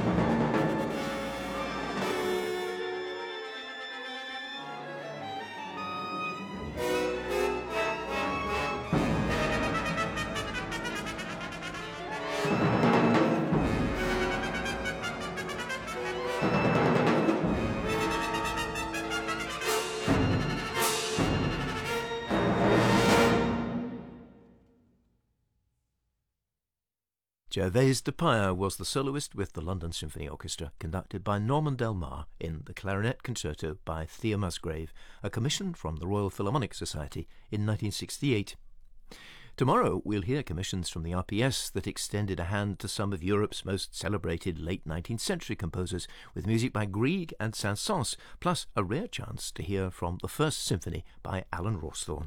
Gervais de Paya was the soloist with the London Symphony Orchestra, conducted by Norman Del Mar in the Clarinet Concerto by Thea Musgrave, a commission from the Royal Philharmonic Society in 1968. Tomorrow we'll hear commissions from the RPS that extended a hand to some of Europe's most celebrated late 19th century composers, with music by Grieg and Saint-Saëns, plus a rare chance to hear from the First Symphony by Alan Rawsthorne.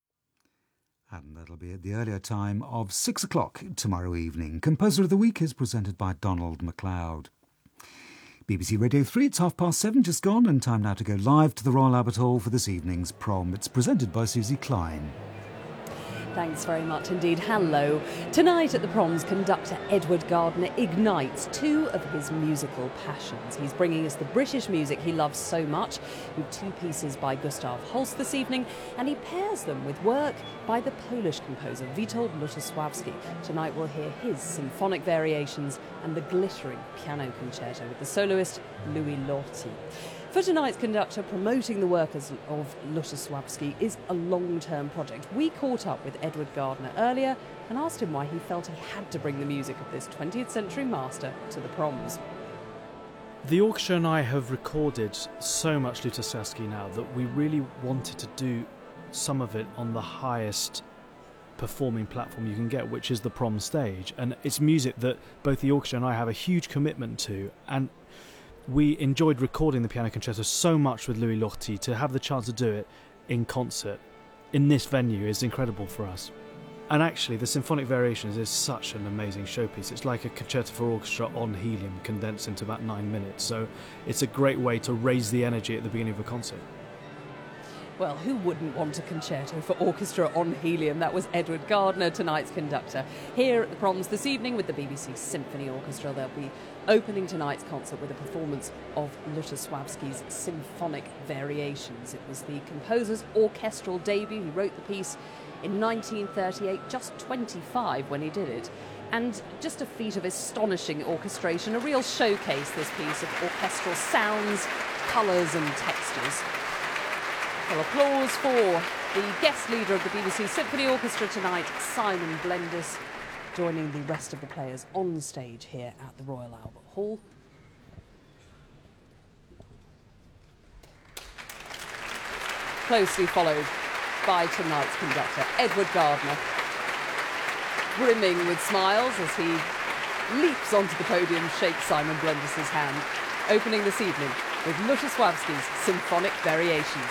And that'll be at the earlier time of 6 o'clock tomorrow evening. Composer of the Week is presented by Donald MacLeod. BBC Radio 3, it's 7:30 just gone, and time now to go live to the Royal Albert Hall for this evening's prom. It's presented by Susie Klein. Thanks very much indeed. Hello. Tonight at the Proms, conductor Edward Gardner ignites two of his musical passions. He's bringing us the British music he loves so much, with two pieces by Gustav Holst this evening, and he pairs them with work by the Polish composer Witold Lutosławski. Tonight we'll hear his symphonic variations and the glittering piano concerto with the soloist Louis Lorty. For tonight's conductor, promoting the work of Lutosławski is a long-term project. We caught up with Edward Gardner earlier and asked him why he felt he had to bring the music of this 20th century master to the Proms. The orchestra and I have recorded so much Lutosławski now that we really wanted to do some of it on the highest performing platform you can get, which is the Prom stage. And it's music that both the orchestra and I have a huge commitment to, and we enjoyed recording the piano concerto so much with Louis Lorty. To have the chance to do it in concert in this venue is incredible for us. And actually, the Symphonic Variations is such an amazing showpiece. It's like a concerto for orchestra on helium, condensed into about 9 minutes. So it's a great way to raise the energy at the beginning of a concert. Well, who wouldn't want a concerto for orchestra on helium? That was Edward Gardner, tonight's conductor, here at the Proms this evening with the BBC Symphony Orchestra. They'll be opening tonight's concert with a performance of Lutosławski's Symphonic Variations. It was the composer's orchestral debut. He wrote the piece in 1938, just 25 when he did it. And just a feat of astonishing orchestration, a real showcase, this piece, of orchestral sounds, colours and textures. Well, applause for the guest leader of the BBC Symphony Orchestra tonight, Simon Blendis, joining the rest of the players on stage here at the Royal Albert Hall. Closely followed by tonight's conductor, Edward Gardner, brimming with smiles as he leaps onto the podium, shakes Simon Blendis' hand, opening this evening with Lutosławski's Symphonic Variations.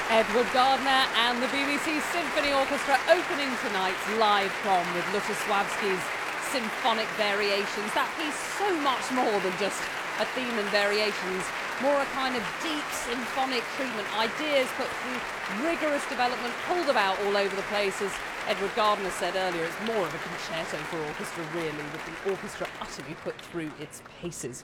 Edward Gardner and the BBC Symphony Orchestra opening tonight's live prom with Lutosławski's Symphonic Variations. That piece so much more than just a theme and variations, more a kind of deep symphonic treatment, ideas put through rigorous development, pulled about all over the place. As Edward Gardner said earlier, it's more of a concerto for orchestra really, with the orchestra utterly put through its paces.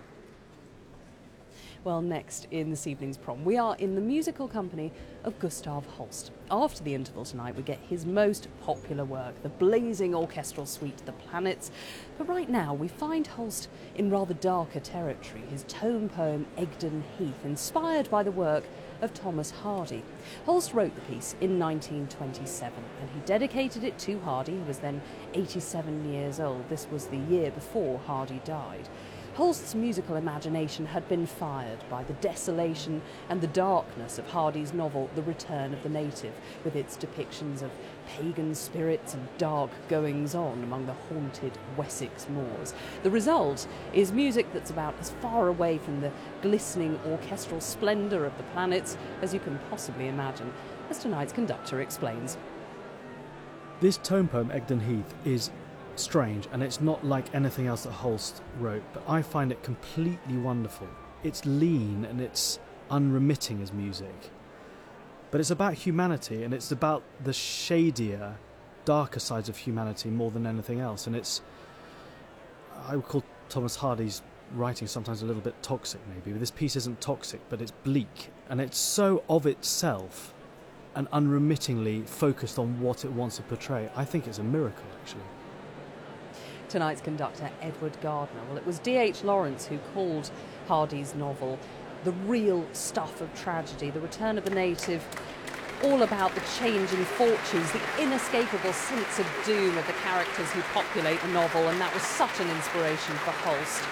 Well, next in this evening's prom, we are in the musical company of Gustav Holst. After the interval tonight, we get his most popular work, the blazing orchestral suite, The Planets. But right now, we find Holst in rather darker territory, his tone poem, Egdon Heath, inspired by the work of Thomas Hardy. Holst wrote the piece in 1927, and he dedicated it to Hardy, who was then 87 years old. This was the year before Hardy died. Holst's musical imagination had been fired by the desolation and the darkness of Hardy's novel The Return of the Native, with its depictions of pagan spirits and dark goings-on among the haunted Wessex moors. The result is music that's about as far away from the glistening orchestral splendour of The Planets as you can possibly imagine, as tonight's conductor explains. This tone poem, Egdon Heath, is strange, and it's not like anything else that Holst wrote, but I find it completely wonderful. It's lean and it's unremitting as music, but it's about humanity, and it's about the shadier, darker sides of humanity more than anything else. And I would call Thomas Hardy's writing sometimes a little bit toxic maybe, but this piece isn't toxic, but it's bleak, and it's so of itself and unremittingly focused on what it wants to portray. I think it's a miracle, actually. Tonight's conductor, Edward Gardner. Well, it was D.H. Lawrence who called Hardy's novel the real stuff of tragedy, The Return of the Native, all about the changing fortunes, the inescapable sense of doom of the characters who populate the novel, and that was such an inspiration for Holst.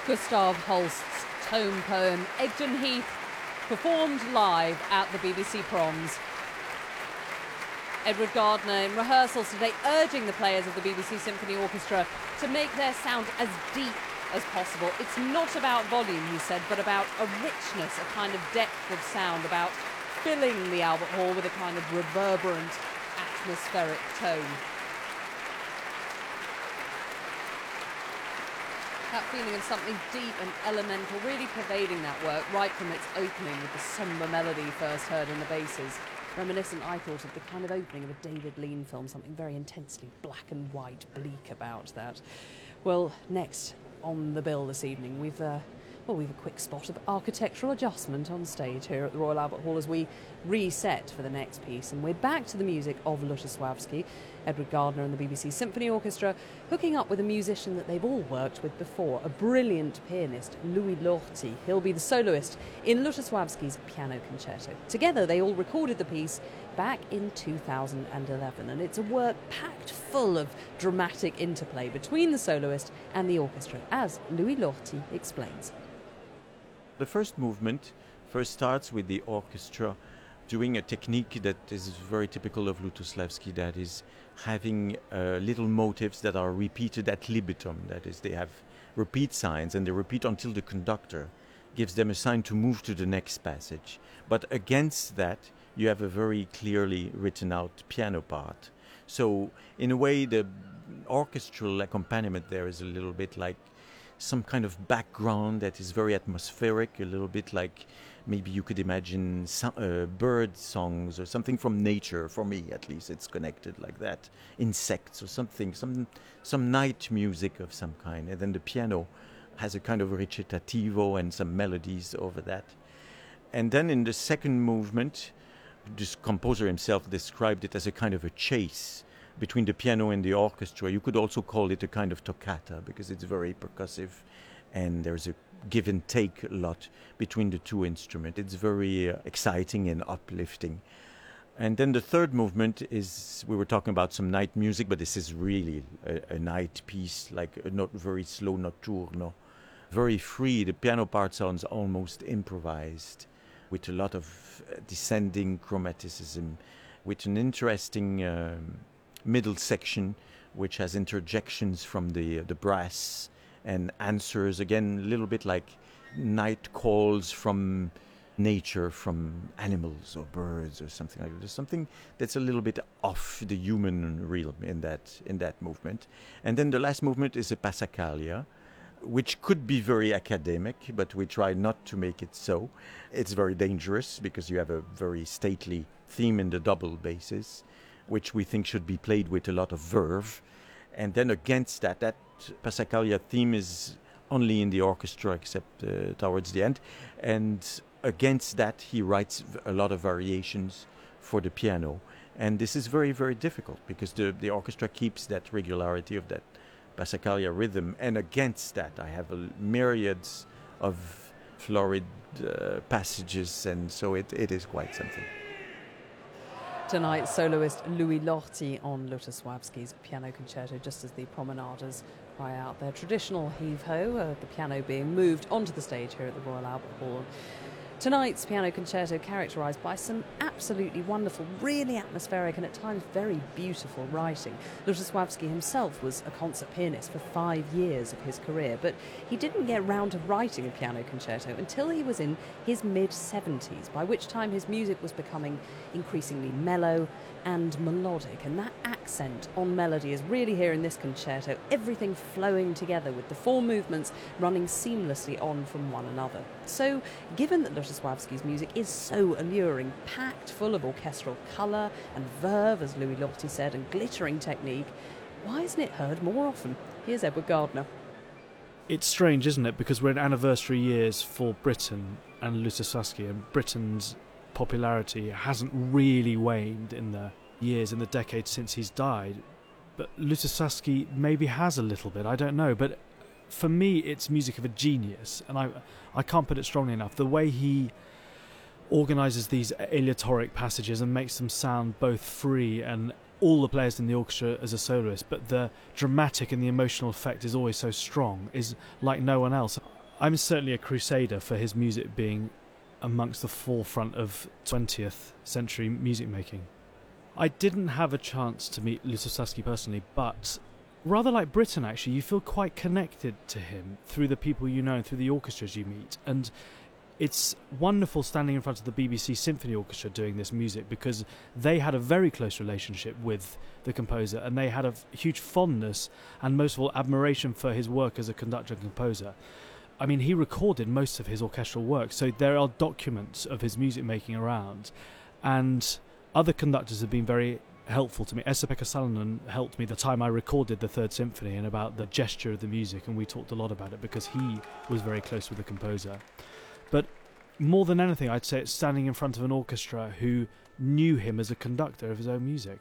Gustav Holst's tone poem, Egdon Heath, performed live at the BBC Proms. Edward Gardner in rehearsals today urging the players of the BBC Symphony Orchestra to make their sound as deep as possible. It's not about volume, he said, but about a richness, a kind of depth of sound, about filling the Albert Hall with a kind of reverberant, atmospheric tone. That feeling of something deep and elemental really pervading that work right from its opening with the sombre melody first heard in the basses. Reminiscent, I thought, of the kind of opening of a David Lean film, something very intensely black and white, bleak about that. Well, next on the bill this evening, we've a quick spot of architectural adjustment on stage here at the Royal Albert Hall as we reset for the next piece. And we're back to the music of Lutosławski, Edward Gardner and the BBC Symphony Orchestra, hooking up with a musician that they've all worked with before, a brilliant pianist, Louis Lorty. He'll be the soloist in Lutosławski's piano concerto. Together, they all recorded the piece back in 2011, and it's a work packed full of dramatic interplay between the soloist and the orchestra, as Louis Lorty explains. The first movement first starts with the orchestra doing a technique that is very typical of Lutosławski, that is having little motifs that are repeated ad libitum. That is, they have repeat signs, and they repeat until the conductor gives them a sign to move to the next passage. But against that, you have a very clearly written out piano part. So in a way, the orchestral accompaniment there is a little bit like some kind of background that is very atmospheric, a little bit like maybe you could imagine bird songs or something from nature. For me, at least, it's connected like that. Insects or something, some night music of some kind. And then the piano has a kind of recitativo and some melodies over that. And then in the second movement, this composer himself described it as a kind of a chase between the piano and the orchestra. You could also call it a kind of toccata because it's very percussive and there's a give and take a lot between the two instruments. It's very exciting and uplifting. And then the third movement is, we were talking about some night music, but this is really a night piece, like a not very slow notturno, very free. The piano part sounds almost improvised, with a lot of descending chromaticism, with an interesting middle section which has interjections from the brass and answers, again, a little bit like night calls from nature, from animals or birds or something like that. There's something that's a little bit off the human realm in that movement. And then the last movement is a Passacaglia, which could be very academic, but we try not to make it so. It's very dangerous because you have a very stately theme in the double basses, which we think should be played with a lot of verve. And then against that Passacaglia theme is only in the orchestra except towards the end. And against that, he writes a lot of variations for the piano. And this is very, very difficult because the orchestra keeps that regularity of that Passacaglia rhythm, and against that I have myriads of florid passages, and so it is quite something. Tonight's soloist Louis Lorty on Lutosławski's piano concerto, just as the promenaders cry out their traditional heave-ho, the piano being moved onto the stage here at the Royal Albert Hall. Tonight's piano concerto characterised by some absolutely wonderful, really atmospheric and at times very beautiful writing. Lutosławski himself was a concert pianist for 5 years of his career, but he didn't get round to writing a piano concerto until he was in his mid-70s, by which time his music was becoming increasingly mellow and melodic, and that accent on melody is really here in this concerto, everything flowing together with the 4 movements running seamlessly on from one another. So, given that Lutosławski's music is so alluring, packed full of orchestral colour and verve, as Louis Lorty said, and glittering technique, why isn't it heard more often? Here's Edward Gardner. It's strange, isn't it? Because we're in anniversary years for Britain and Lutosławski, and Britain's popularity hasn't really waned in the decades since he's died. But Lutosławski maybe has a little bit, I don't know. But for me, it's music of a genius, and I can't put it strongly enough. The way he organises these aleatoric passages and makes them sound both free and all the players in the orchestra as a soloist, but the dramatic and the emotional effect is always so strong, is like no one else. I'm certainly a crusader for his music being amongst the forefront of 20th century music making. I didn't have a chance to meet Lutosławski personally, but rather like Britain actually, you feel quite connected to him through the people you know and through the orchestras you meet. And it's wonderful standing in front of the BBC Symphony Orchestra doing this music, because they had a very close relationship with the composer, and they had a huge fondness and most of all admiration for his work as a conductor and composer. I mean, he recorded most of his orchestral work, so there are documents of his music making around, and other conductors have been very helpful to me. Esa-Pekka Salonen helped me the time I recorded the Third Symphony and about the gesture of the music, and we talked a lot about it because he was very close with the composer. But more than anything, I'd say it's standing in front of an orchestra who knew him as a conductor of his own music.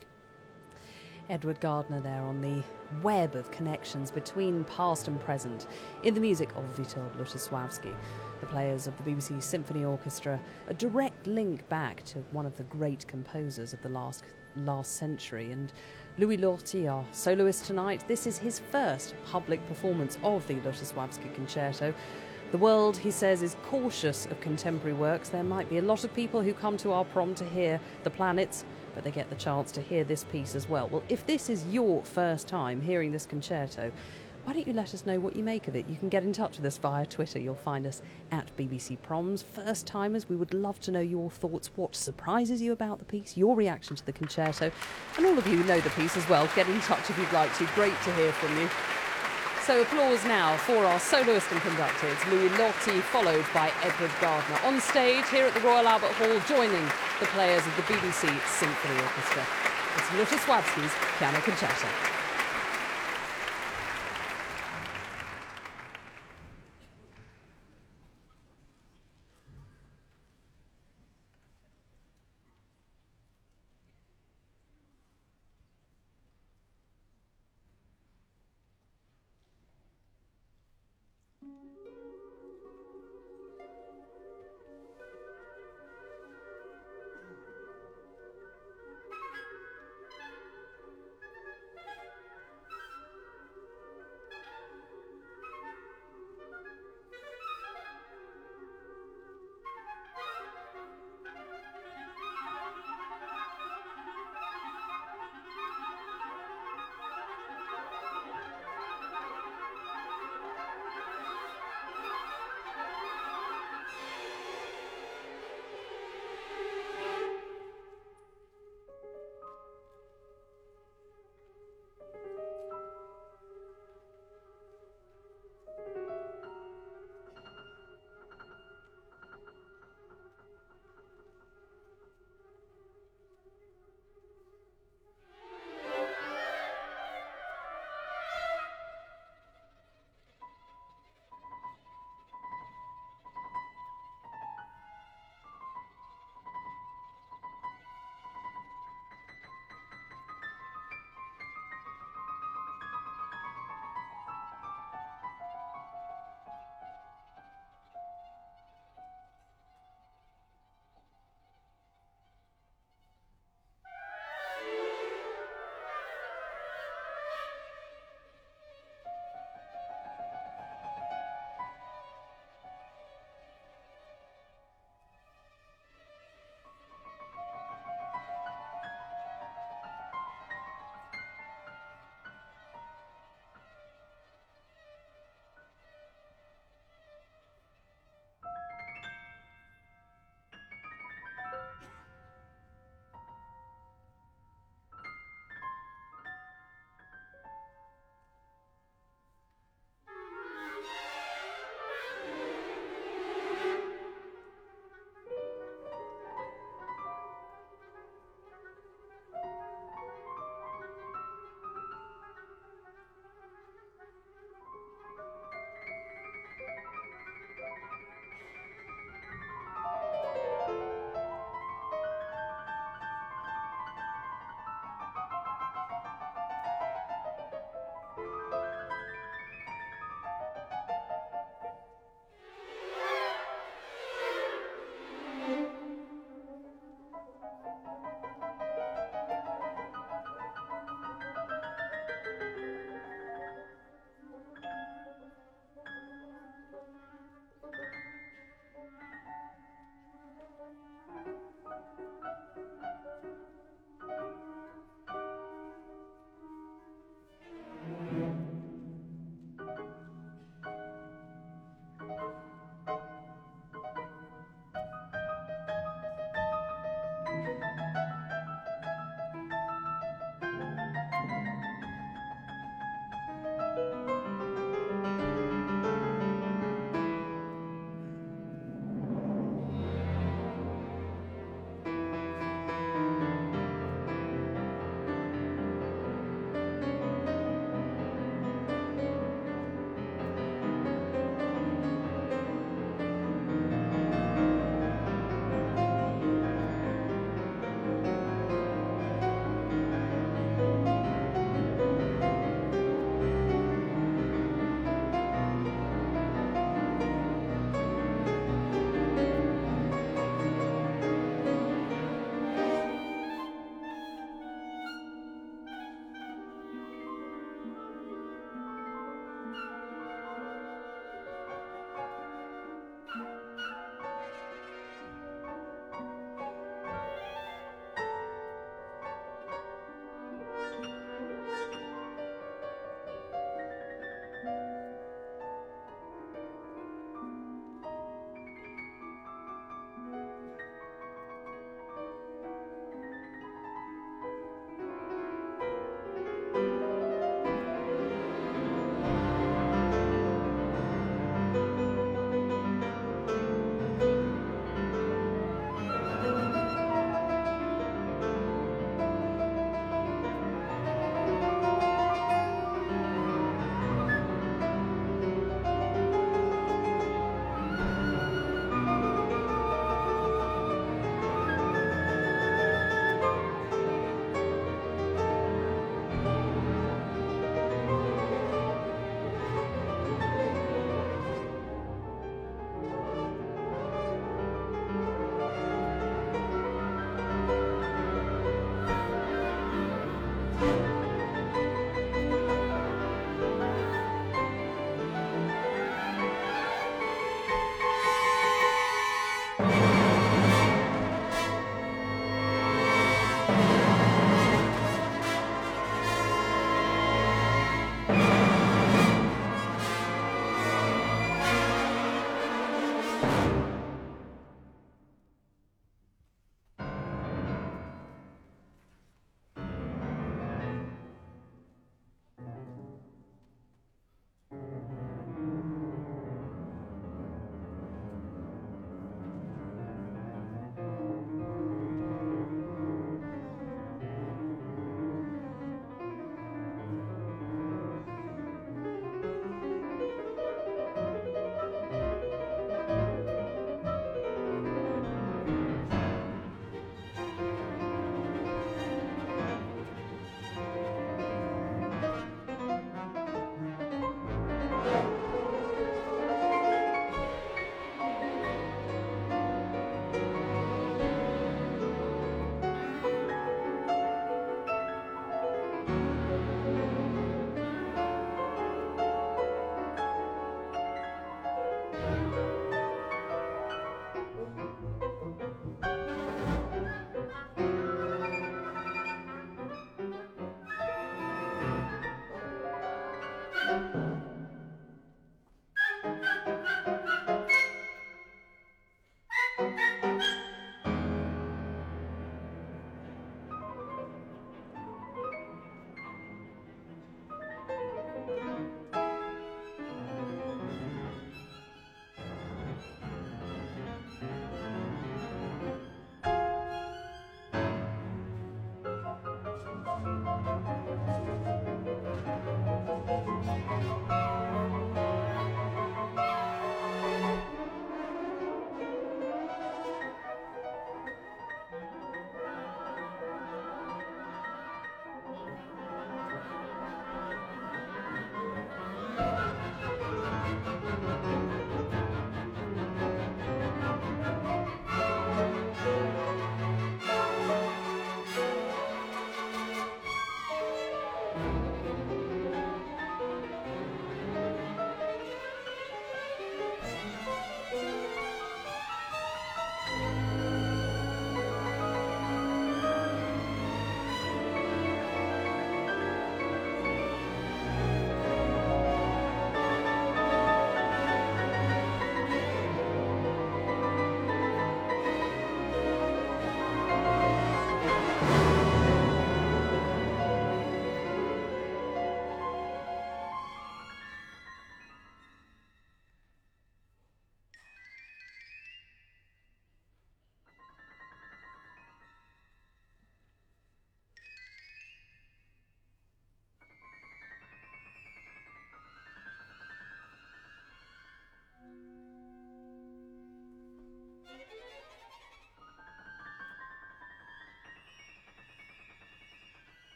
Edward Gardner there on the web of connections between past and present in the music of Witold Lutosławski, the players of the BBC Symphony Orchestra, a direct link back to one of the great composers of the last century. And Louis Lorty, our soloist tonight, this is his first public performance of the Lutosławski Concerto. The world, he says, is cautious of contemporary works. There might be a lot of people who come to our prom to hear The Planets, but they get the chance to hear this piece as well. Well, if this is your first time hearing this concerto, why don't you let us know what you make of it? You can get in touch with us via Twitter. You'll find us at BBC Proms. First timers, we would love to know your thoughts, what surprises you about the piece, your reaction to the concerto, and all of you who know the piece as well, get in touch if you'd like to. Great to hear from you. So applause now for our soloist and conductor. It's Louis Lorty, followed by Edward Gardner. On stage here at the Royal Albert Hall, joining the players of the BBC Symphony Orchestra. It's Lutosławski's Piano Concerto.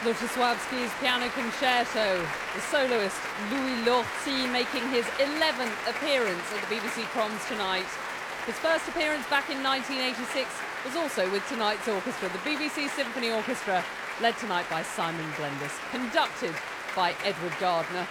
Lutosławski's Piano Concerto, the soloist Louis Lorty making his 11th appearance at the BBC Proms tonight. His first appearance back in 1986 was also with tonight's orchestra, the BBC Symphony Orchestra, led tonight by Simon Blendis, conducted by Edward Gardner.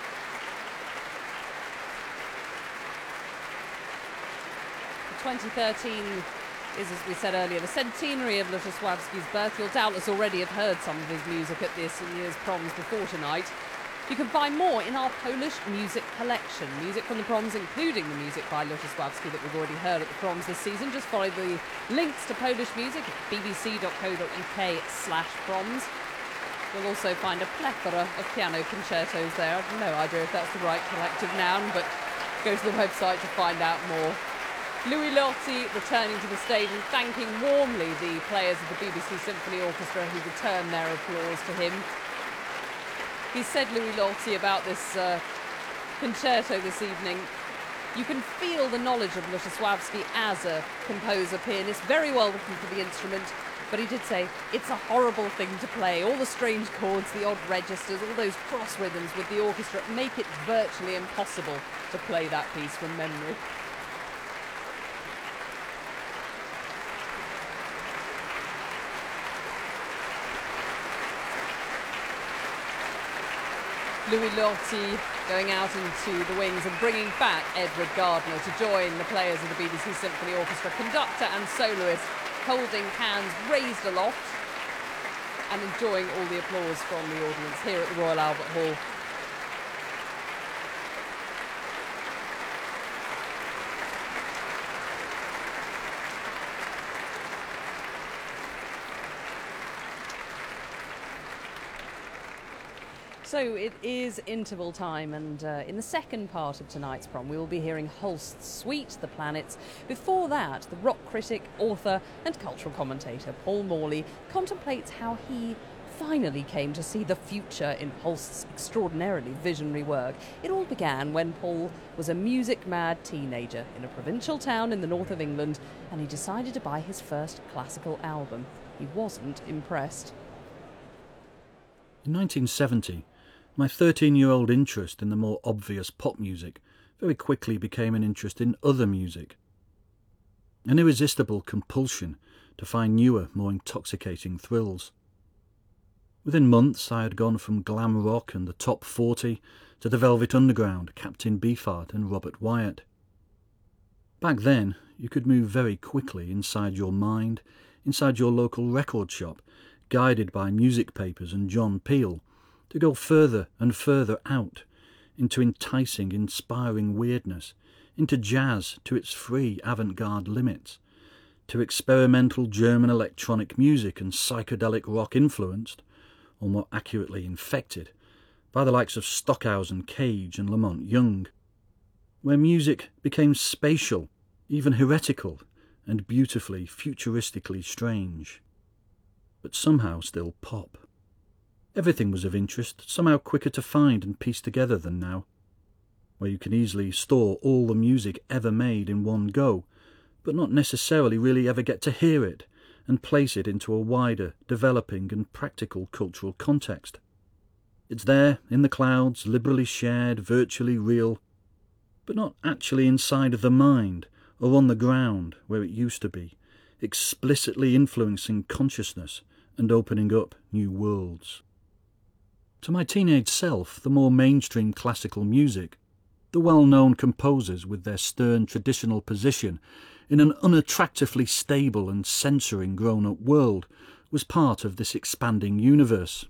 The 2013 is, as we said earlier, the centenary of Lutosławski's birth. You'll doubtless already have heard some of his music at this year's Proms before tonight. You can find more in our Polish music collection. Music from the Proms, including the music by Lutosławski that we've already heard at the Proms this season. Just follow the links to Polish music at bbc.co.uk/proms. You'll also find a plethora of piano concertos there. I've no idea if that's the right collective noun, but go to the website to find out more. Louis Lorty returning to the stage and thanking warmly the players of the BBC Symphony Orchestra who returned their applause to him. He said, Louis Lorty, about this concerto this evening, you can feel the knowledge of Lutosławski as a composer, pianist, very well written for the instrument, but he did say it's a horrible thing to play. All the strange chords, the odd registers, all those cross rhythms with the orchestra make it virtually impossible to play that piece from memory. Louis Lorty going out into the wings and bringing back Edward Gardner to join the players of the BBC Symphony Orchestra, conductor and soloist, holding hands raised aloft and enjoying all the applause from the audience here at the Royal Albert Hall. So it is interval time, and in the second part of tonight's prom we will be hearing Holst's Suite, The Planets. Before that, the rock critic, author and cultural commentator Paul Morley contemplates how he finally came to see the future in Holst's extraordinarily visionary work. It all began when Paul was a music-mad teenager in a provincial town in the north of England, and he decided to buy his first classical album. He wasn't impressed. In 1970, my 13-year-old interest in the more obvious pop music very quickly became an interest in other music. An irresistible compulsion to find newer, more intoxicating thrills. Within months I had gone from glam rock and the top 40 to the Velvet Underground, Captain Beefheart and Robert Wyatt. Back then, you could move very quickly inside your mind, inside your local record shop, guided by music papers and John Peel, to go further and further out, into enticing, inspiring weirdness, into jazz to its free avant-garde limits, to experimental German electronic music and psychedelic rock influenced, or more accurately infected, by the likes of Stockhausen, Cage and Lamont Young, where music became spatial, even heretical, and beautifully, futuristically strange. But somehow still pop. Everything was of interest, somehow quicker to find and piece together than now, where you can easily store all the music ever made in one go, but not necessarily really ever get to hear it and place it into a wider, developing and practical cultural context. It's there, in the clouds, liberally shared, virtually real, but not actually inside of the mind or on the ground where it used to be, explicitly influencing consciousness and opening up new worlds. To my teenage self, the more mainstream classical music, the well-known composers with their stern traditional position in an unattractively stable and censoring grown-up world, was part of this expanding universe.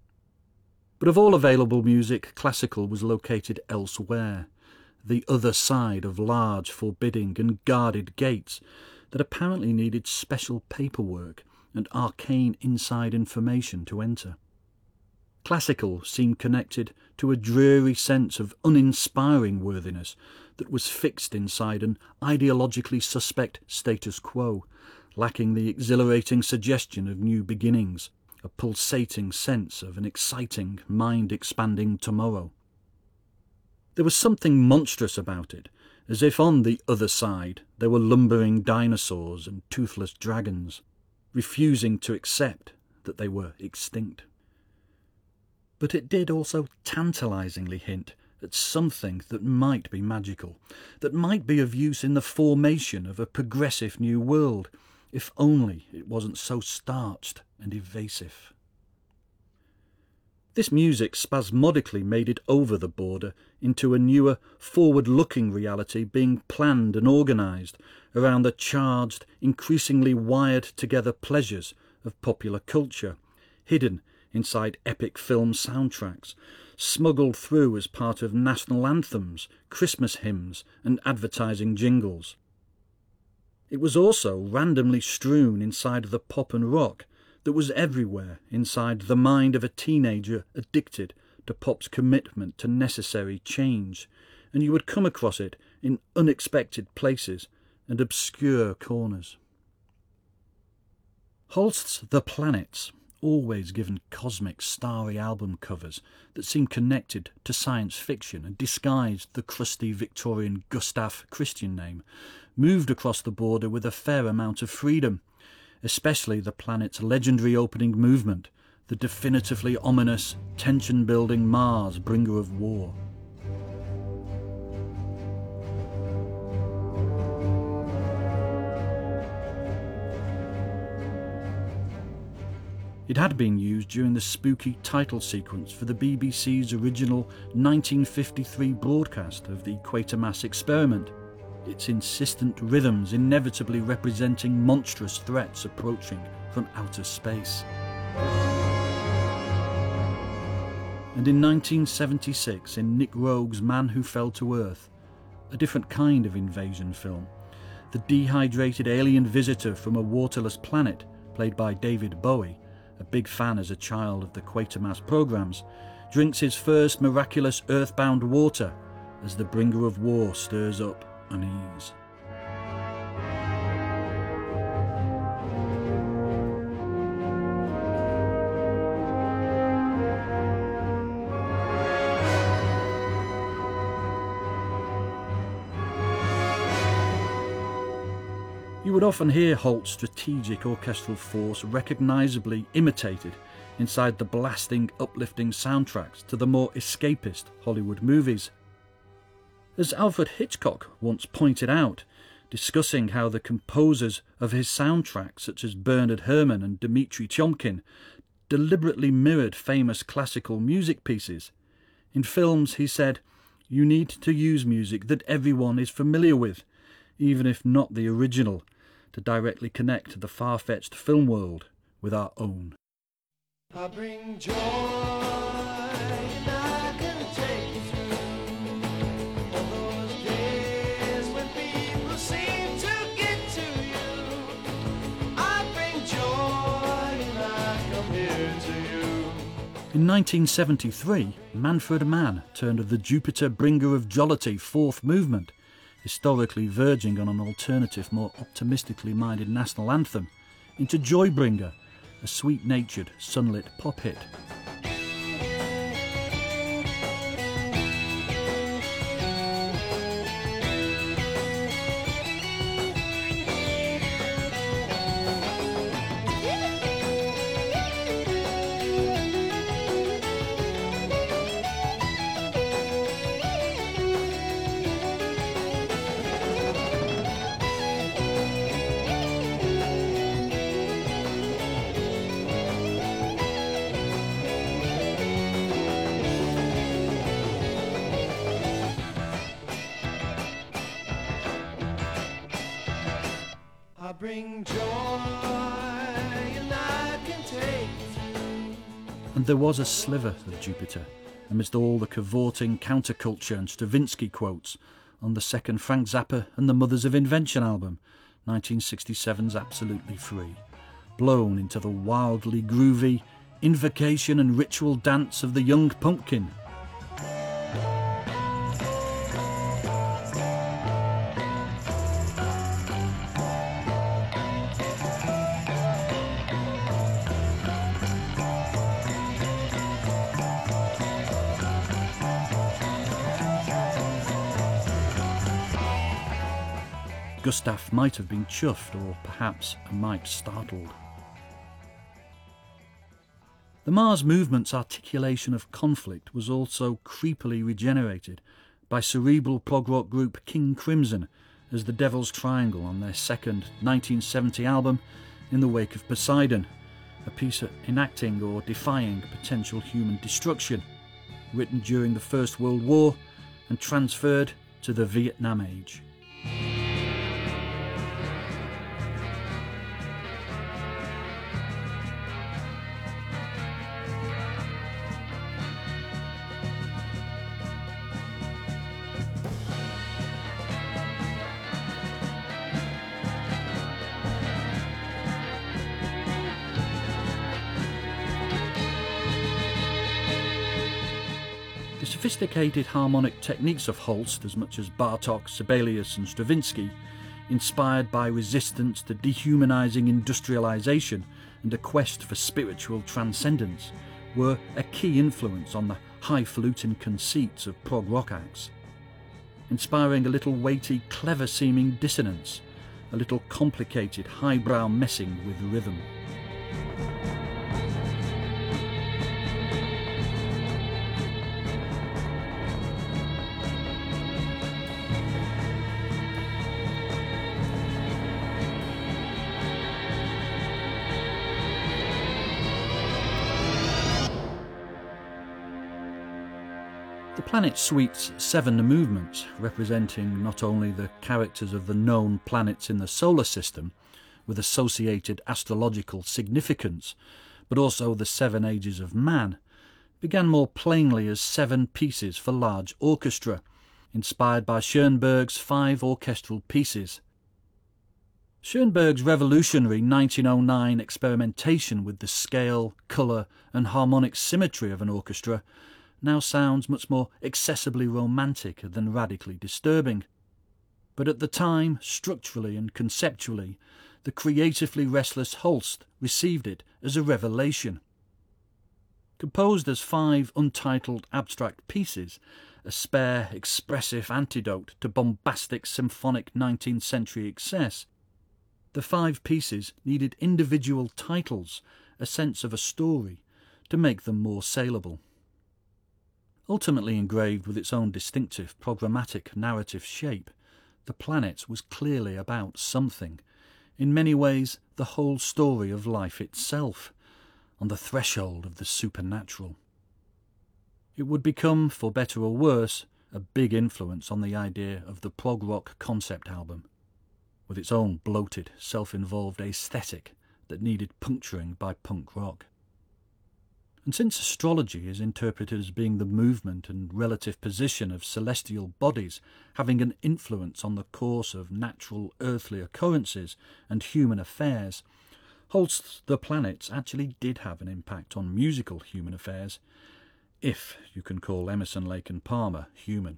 But of all available music, classical was located elsewhere, the other side of large, forbidding and guarded gates that apparently needed special paperwork and arcane inside information to enter. Classical seemed connected to a dreary sense of uninspiring worthiness that was fixed inside an ideologically suspect status quo, lacking the exhilarating suggestion of new beginnings, a pulsating sense of an exciting, mind-expanding tomorrow. There was something monstrous about it, as if on the other side there were lumbering dinosaurs and toothless dragons, refusing to accept that they were extinct. but it did also tantalisingly hint at something that might be magical, that might be of use in the formation of a progressive new world, if only it wasn't so starched and evasive. This music spasmodically made it over the border into a newer, forward-looking reality being planned and organised around the charged, increasingly wired-together pleasures of popular culture, hidden inside epic film soundtracks, smuggled through as part of national anthems, Christmas hymns and advertising jingles. It was also randomly strewn inside the pop and rock that was everywhere inside the mind of a teenager addicted to pop's commitment to necessary change, and you would come across it in unexpected places and obscure corners. Holst's The Planets, always given cosmic, starry album covers that seemed connected to science fiction and disguised the crusty Victorian Gustav Christian name, moved across the border with a fair amount of freedom, especially The Planet's legendary opening movement, the definitively ominous, tension-building Mars, bringer of war. It had been used during the spooky title sequence for the BBC's original 1953 broadcast of the Quatermass experiment, its insistent rhythms inevitably representing monstrous threats approaching from outer space. And in 1976, in Nick Rogue's Man Who Fell to Earth, a different kind of invasion film, the dehydrated alien visitor from a waterless planet, played by David Bowie, a big fan as a child of the Quatermass programmes, drinks his first miraculous earthbound water as the bringer of war stirs up unease. You would often hear Holt's strategic orchestral force recognisably imitated inside the blasting, uplifting soundtracks to the more escapist Hollywood movies. As Alfred Hitchcock once pointed out, discussing how the composers of his soundtracks, such as Bernard Herrmann and Dmitri Tiomkin, deliberately mirrored famous classical music pieces. In films, he said, you need to use music that everyone is familiar with, even if not the original, to directly connect the far-fetched film world with our own. I bring joy and I can take you through all those days when people seem to get to you. I bring joy and I come here to you. In 1973, Manfred Mann turned the Jupiter Bringer of Jollity fourth movement, historically verging on an alternative, more optimistically minded national anthem, into Joybringer, a sweet-natured, sunlit pop hit. Bring joy and I can take you through. And there was a sliver of Jupiter, amidst all the cavorting counterculture and Stravinsky quotes, on the second Frank Zappa and the Mothers of Invention album, 1967's Absolutely Free, blown into the wildly groovy invocation and ritual dance of the young pumpkin. Gustav might have been chuffed, or perhaps a mite startled. The Mars movement's articulation of conflict was also creepily regenerated by cerebral prog rock group King Crimson as the Devil's Triangle on their second 1970 album In the Wake of Poseidon, a piece enacting or defying potential human destruction, written during the First World War and transferred to the Vietnam Age. The sophisticated harmonic techniques of Holst, as much as Bartok, Sibelius and Stravinsky, inspired by resistance to dehumanising industrialisation and a quest for spiritual transcendence, were a key influence on the highfalutin conceits of prog rock acts, inspiring a little weighty, clever-seeming dissonance, a little complicated, highbrow messing with rhythm. The Planet Suite's 7 movements, representing not only the characters of the known planets in the solar system, with associated astrological significance, but also the 7 ages of man, began more plainly as 7 pieces for large orchestra, inspired by Schoenberg's 5 orchestral pieces. Schoenberg's revolutionary 1909 experimentation with the scale, colour and harmonic symmetry of an orchestra now sounds much more accessibly romantic than radically disturbing. But at the time, structurally and conceptually, the creatively restless Holst received it as a revelation. Composed as 5 untitled abstract pieces, a spare, expressive antidote to bombastic symphonic 19th century excess, the 5 pieces needed individual titles, a sense of a story, to make them more saleable. Ultimately engraved with its own distinctive programmatic narrative shape, The Planet was clearly about something, in many ways the whole story of life itself, on the threshold of the supernatural. It would become, for better or worse, a big influence on the idea of the prog rock concept album, with its own bloated, self-involved aesthetic that needed puncturing by punk rock. And since astrology is interpreted as being the movement and relative position of celestial bodies having an influence on the course of natural earthly occurrences and human affairs, Holst's The Planets actually did have an impact on musical human affairs, if you can call Emerson, Lake and Palmer human.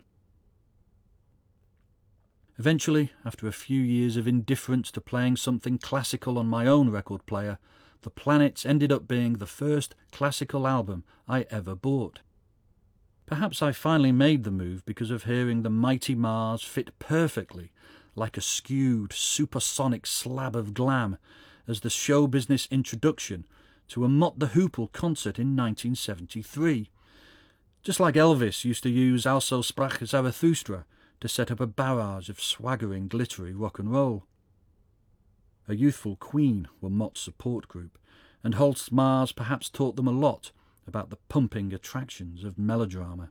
Eventually, after a few years of indifference to playing something classical on my own record player, The Planets ended up being the first classical album I ever bought. Perhaps I finally made the move because of hearing the mighty Mars fit perfectly, like a skewed, supersonic slab of glam, as the show business introduction to a Mott the Hoople concert in 1973. Just like Elvis used to use Also sprach Zarathustra to set up a barrage of swaggering, glittery rock and roll. A youthful Queen were Mott's support group, and Holst's Mars perhaps taught them a lot about the pumping attractions of melodrama.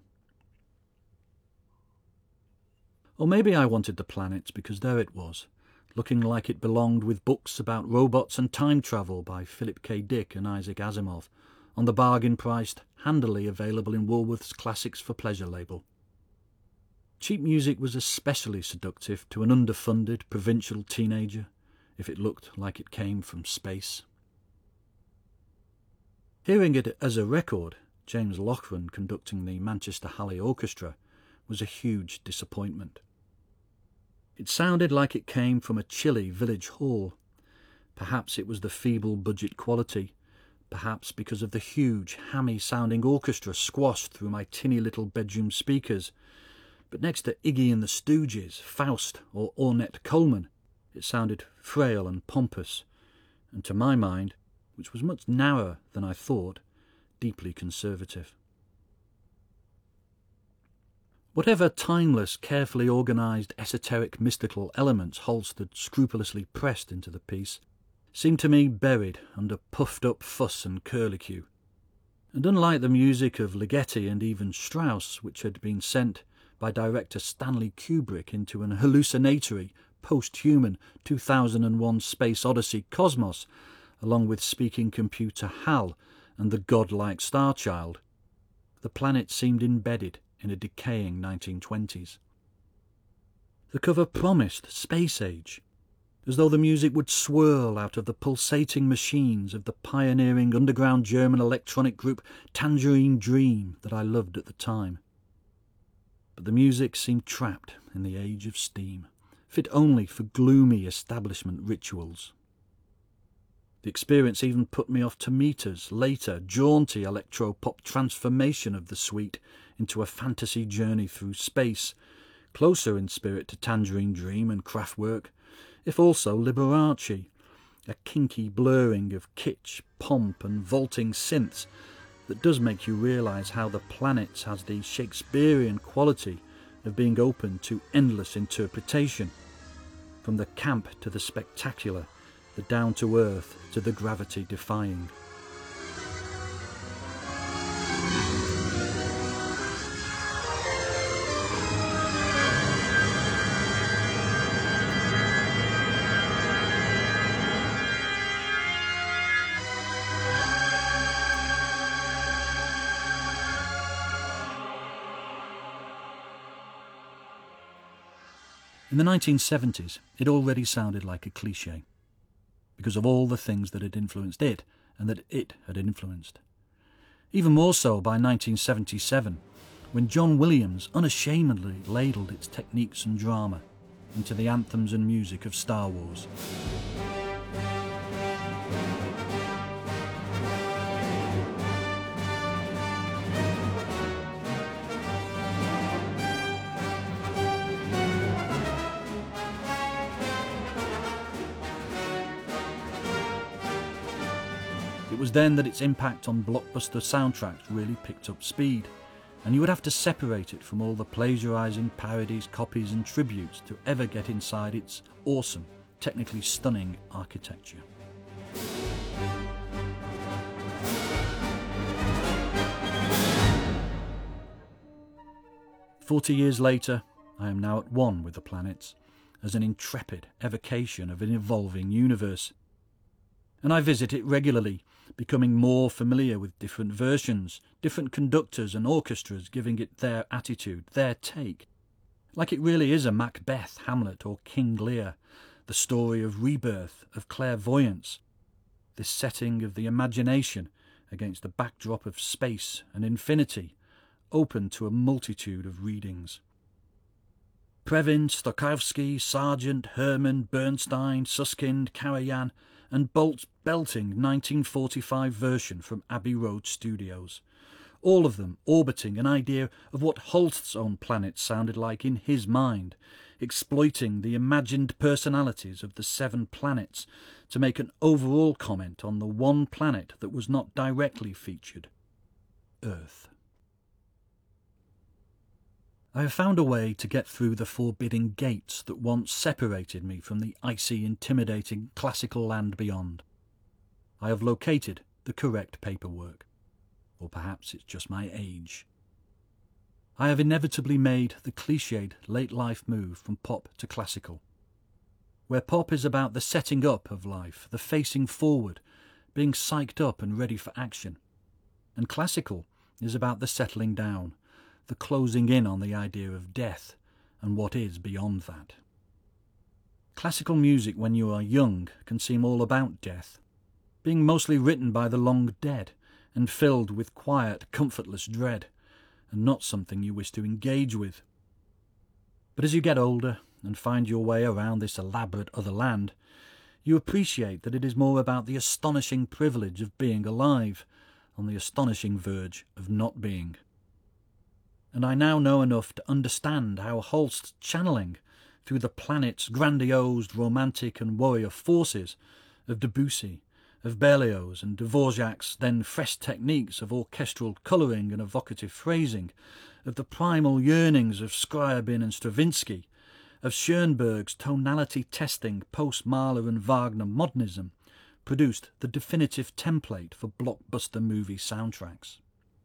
Or maybe I wanted The Planets because there it was, looking like it belonged with books about robots and time travel by Philip K. Dick and Isaac Asimov, on the bargain-priced, handily available in Woolworth's Classics for Pleasure label. Cheap music was especially seductive to an underfunded provincial teenager, if it looked like it came from space. Hearing it as a record, James Loughran conducting the Manchester Halley Orchestra, was a huge disappointment. It sounded like it came from a chilly village hall. Perhaps it was the feeble budget quality, perhaps because of the huge, hammy-sounding orchestra squashed through my tinny little bedroom speakers, but next to Iggy and the Stooges, Faust or Ornette Coleman, it sounded frail and pompous, and to my mind, which was much narrower than I thought, deeply conservative. Whatever timeless, carefully organised, esoteric, mystical elements Holst had scrupulously pressed into the piece seemed to me buried under puffed-up fuss and curlicue. And unlike the music of Ligeti and even Strauss, which had been sent by director Stanley Kubrick into an hallucinatory, post-human 2001 Space Odyssey cosmos, along with speaking computer HAL and the godlike Starchild, the planet seemed embedded in a decaying 1920s. The cover promised space age, as though the music would swirl out of the pulsating machines of the pioneering underground German electronic group Tangerine Dream that I loved at the time. But the music seemed trapped in the age of steam, fit only for gloomy establishment rituals. The experience even put me off Tomita's later, jaunty electro-pop transformation of the suite into a fantasy journey through space, closer in spirit to Tangerine Dream and Kraftwerk, if also Liberace, a kinky blurring of kitsch, pomp and vaulting synths that does make you realise how the planet has the Shakespearean quality of being open to endless interpretation, from the camp to the spectacular, the down-to-earth to the gravity-defying. In the 1970s, it already sounded like a cliché, because of all the things that had influenced it and that it had influenced. Even more so by 1977, when John Williams unashamedly ladled its techniques and drama into the anthems and music of Star Wars. It was then that its impact on blockbuster soundtracks really picked up speed, and you would have to separate it from all the plagiarising parodies, copies and tributes to ever get inside its awesome, technically stunning architecture. "40 years later, I am now at one with the planets, as an intrepid evocation of an evolving universe. And I visit it regularly, becoming more familiar with different versions, different conductors and orchestras giving it their attitude, their take. Like it really is a Macbeth, Hamlet or King Lear, the story of rebirth, of clairvoyance, this setting of the imagination against the backdrop of space and infinity, open to a multitude of readings. Previn, Stokowski, Sargent, Herman, Bernstein, Suskind, Karajan, and Bolt's belting 1945 version from Abbey Road Studios, all of them orbiting an idea of what Holst's own planet sounded like in his mind, exploiting the imagined personalities of the 7 planets to make an overall comment on the one planet that was not directly featured, Earth. I have found a way to get through the forbidding gates that once separated me from the icy, intimidating classical land beyond. I have located the correct paperwork. Or perhaps it's just my age. I have inevitably made the cliched late-life move from pop to classical, where pop is about the setting up of life, the facing forward, being psyched up and ready for action, and classical is about the settling down, the closing in on the idea of death and what is beyond that. Classical music when you are young can seem all about death, being mostly written by the long dead and filled with quiet, comfortless dread, and not something you wish to engage with. But as you get older and find your way around this elaborate other land, you appreciate that it is more about the astonishing privilege of being alive, on the astonishing verge of not being. And I now know enough to understand how Holst's channeling through the planet's grandiose, romantic and warrior forces of Debussy, of Berlioz and Dvorak's then fresh techniques of orchestral colouring and evocative phrasing, of the primal yearnings of Scriabin and Stravinsky, of Schoenberg's tonality testing post-Mahler and Wagner modernism, produced the definitive template for blockbuster movie soundtracks.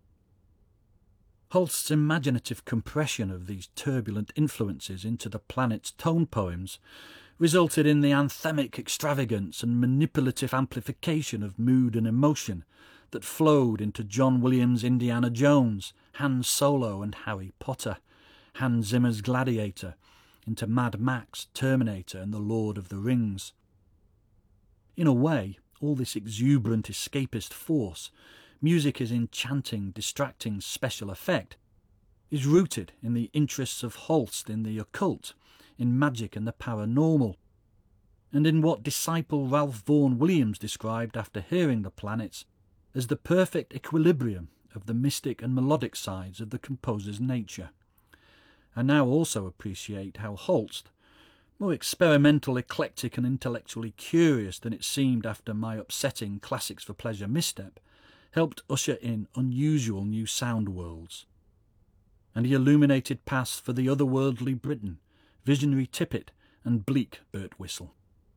Holst's imaginative compression of these turbulent influences into the planet's tone poems resulted in the anthemic extravagance and manipulative amplification of mood and emotion that flowed into John Williams' Indiana Jones, Han Solo and Harry Potter, Hans Zimmer's Gladiator, into Mad Max, Terminator and The Lord of the Rings. In a way, all this exuberant escapist force, music as enchanting, distracting special effect, is rooted in the interests of Holst in the occult, in magic and the paranormal, and in what disciple Ralph Vaughan Williams described after hearing The Planets as the perfect equilibrium of the mystic and melodic sides of the composer's nature. I now also appreciate how Holst, more experimental, eclectic and intellectually curious than it seemed after my upsetting Classics for Pleasure misstep, helped usher in unusual new sound worlds. And he illuminated paths for the otherworldly Britain, visionary Tippett and bleak Birtwistle.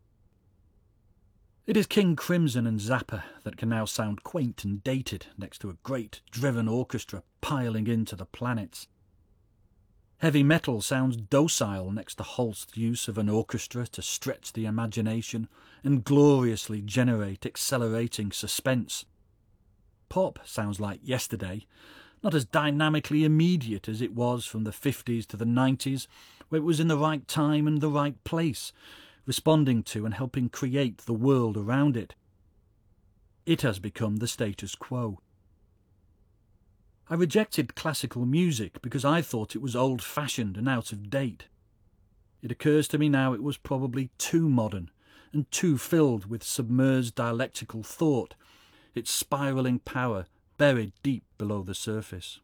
It is King Crimson and Zappa that can now sound quaint and dated next to a great driven orchestra piling into The Planets. Heavy metal sounds docile next to Holst's use of an orchestra to stretch the imagination and gloriously generate accelerating suspense. Pop sounds like yesterday, not as dynamically immediate as it was from the 50s to the 90s, where it was in the right time and the right place, responding to and helping create the world around it. It has become the status quo. I rejected classical music because I thought it was old-fashioned and out of date. It occurs to me now it was probably too modern and too filled with submerged dialectical thought, its spiralling power buried deep below the surface.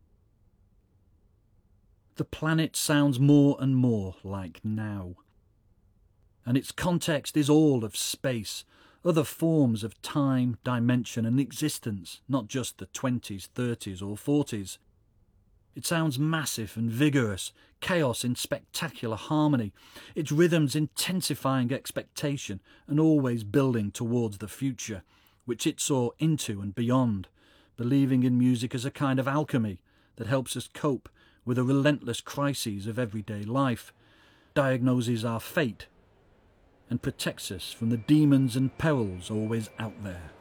The Planet sounds more and more like now, and its context is all of space, other forms of time, dimension and existence, not just the 20s, 30s or 40s. It sounds massive and vigorous, chaos in spectacular harmony, its rhythms intensifying expectation and always building towards the future, which it saw into and beyond, believing in music as a kind of alchemy that helps us cope with the relentless crises of everyday life, diagnoses our fate, and protects us from the demons and perils always out there.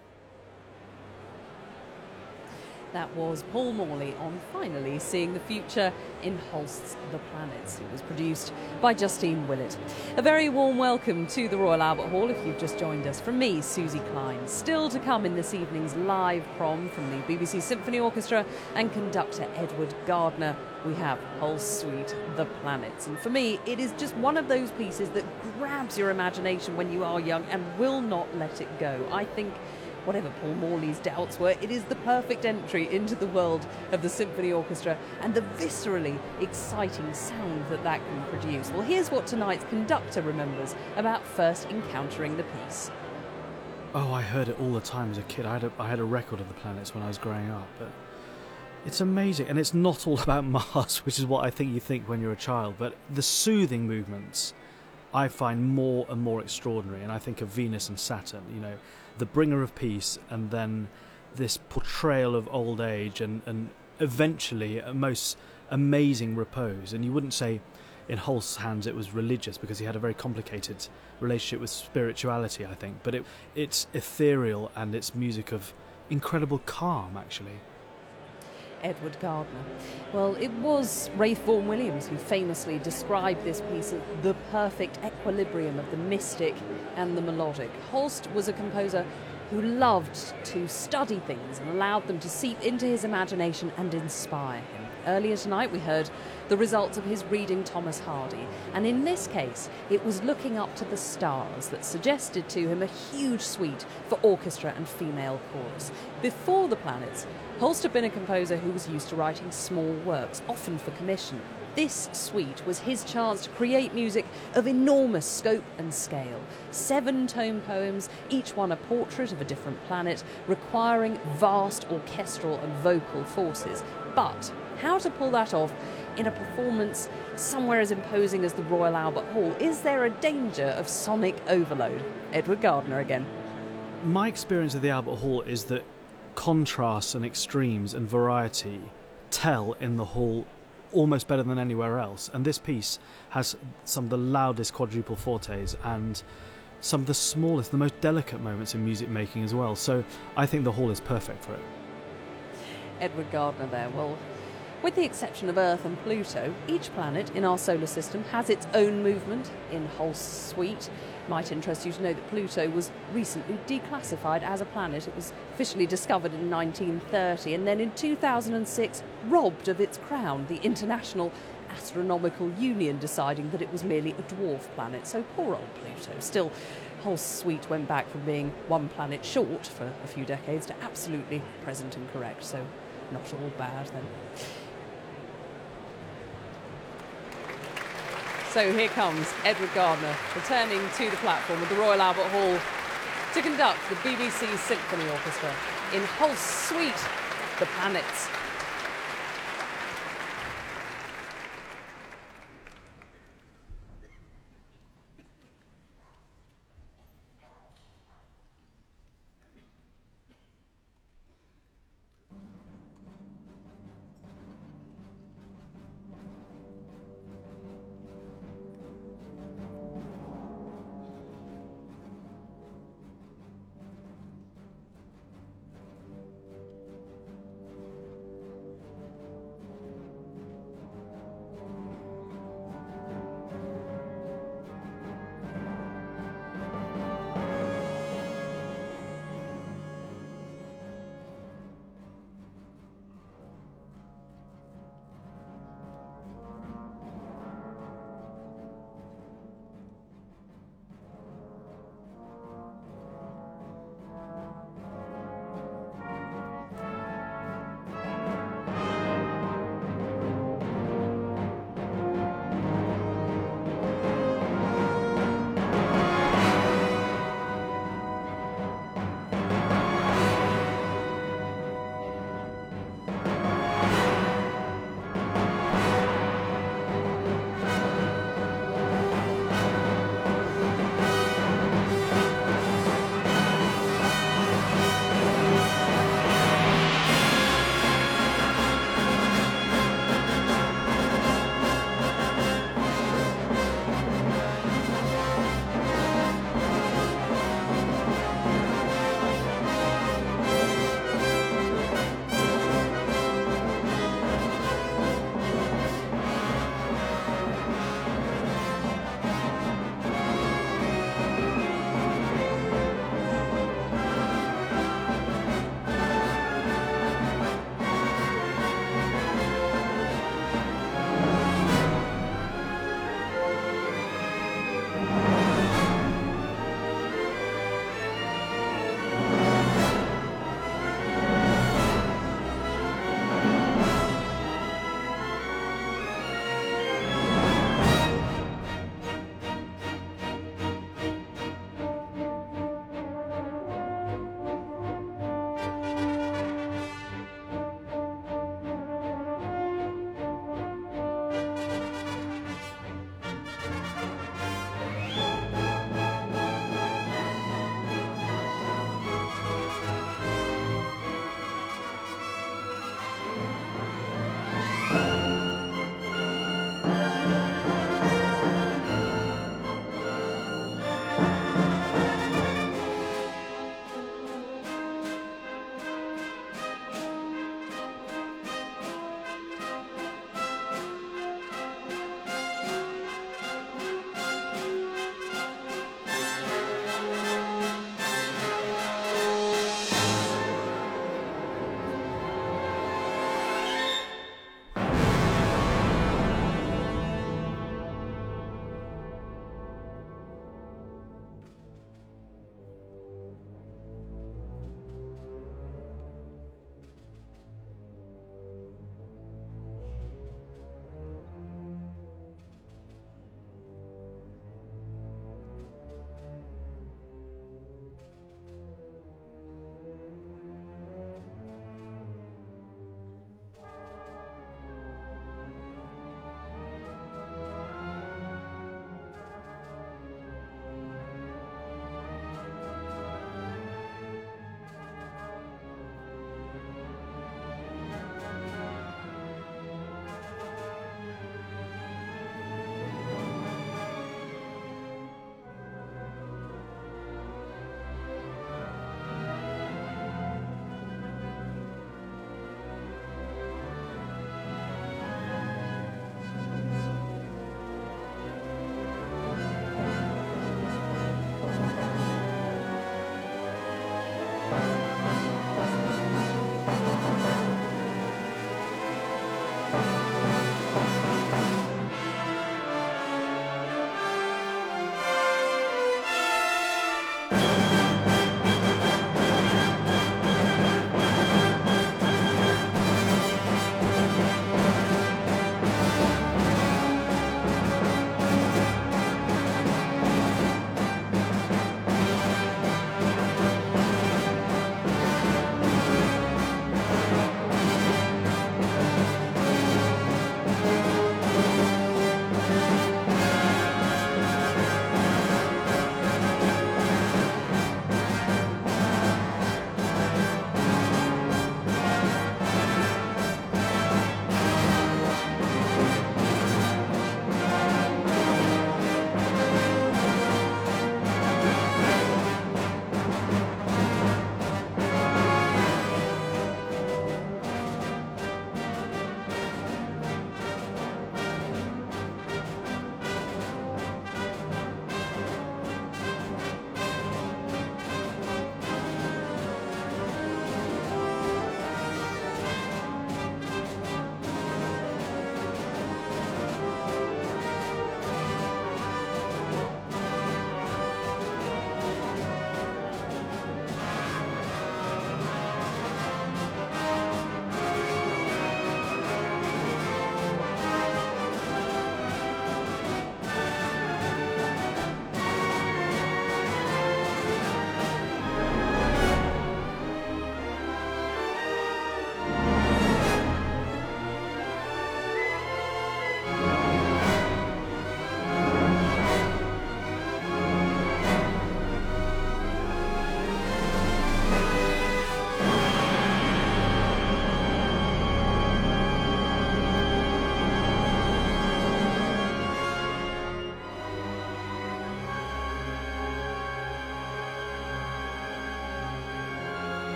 That was Paul Morley on Finally Seeing the Future in Holst's The Planets. It was produced by Justine Willett. A very warm welcome to the Royal Albert Hall if you've just joined us. From me, Susie Klein. Still to come in this evening's live prom from the BBC Symphony Orchestra and conductor Edward Gardner, we have Holst's suite, The Planets. And for me, it is just one of those pieces that grabs your imagination when you are young and will not let it go. I think whatever Paul Morley's doubts were, it is the perfect entry into the world of the symphony orchestra and the viscerally exciting sound that can produce. Well, here's what tonight's conductor remembers about first encountering the piece. Oh, I heard it all the time as a kid. I had a record of The Planets when I was growing up, but it's amazing. And it's not all about Mars, which is what I think you think when you're a child, but the soothing movements I find more and more extraordinary. And I think of Venus and Saturn, you know, the bringer of peace, and then this portrayal of old age and eventually a most amazing repose. And you wouldn't say in Holst's hands it was religious, because he had a very complicated relationship with spirituality, I think, but it's ethereal and it's music of incredible calm, actually. Edward Gardner. Well, it was Ralph Vaughan Williams who famously described this piece as the perfect equilibrium of the mystic and the melodic. Holst was a composer who loved to study things and allowed them to seep into his imagination and inspire him. Earlier tonight we heard the results of his reading Thomas Hardy, and in this case it was Looking Up to the Stars that suggested to him a huge suite for orchestra and female chorus. Before The Planets, Holst had been a composer who was used to writing small works, often for commission. This suite was his chance to create music of enormous scope and scale. 7 tone poems, each one a portrait of a different planet, requiring vast orchestral and vocal forces. But how to pull that off in a performance somewhere as imposing as the Royal Albert Hall? Is there a danger of sonic overload? Edward Gardner again. My experience of the Albert Hall is that contrasts and extremes and variety tell in the hall almost better than anywhere else, and this piece has some of the loudest quadruple fortes and some of the smallest, the most delicate moments in music making as well, so I think the hall is perfect for it. Edward Gardner there. Well, with the exception of Earth and Pluto, each planet in our solar system has its own movement in Holst's suite. Might interest you to know that Pluto was recently declassified as a planet. It was officially discovered in 1930 and then in 2006 robbed of its crown, the International Astronomical Union deciding that it was merely a dwarf planet. So poor old Pluto. Still, Holst's suite went back from being one planet short for a few decades to absolutely present and correct. So not all bad then. So here comes Edward Gardner returning to the platform with the Royal Albert Hall to conduct the BBC Symphony Orchestra in Holst's suite, The Planets.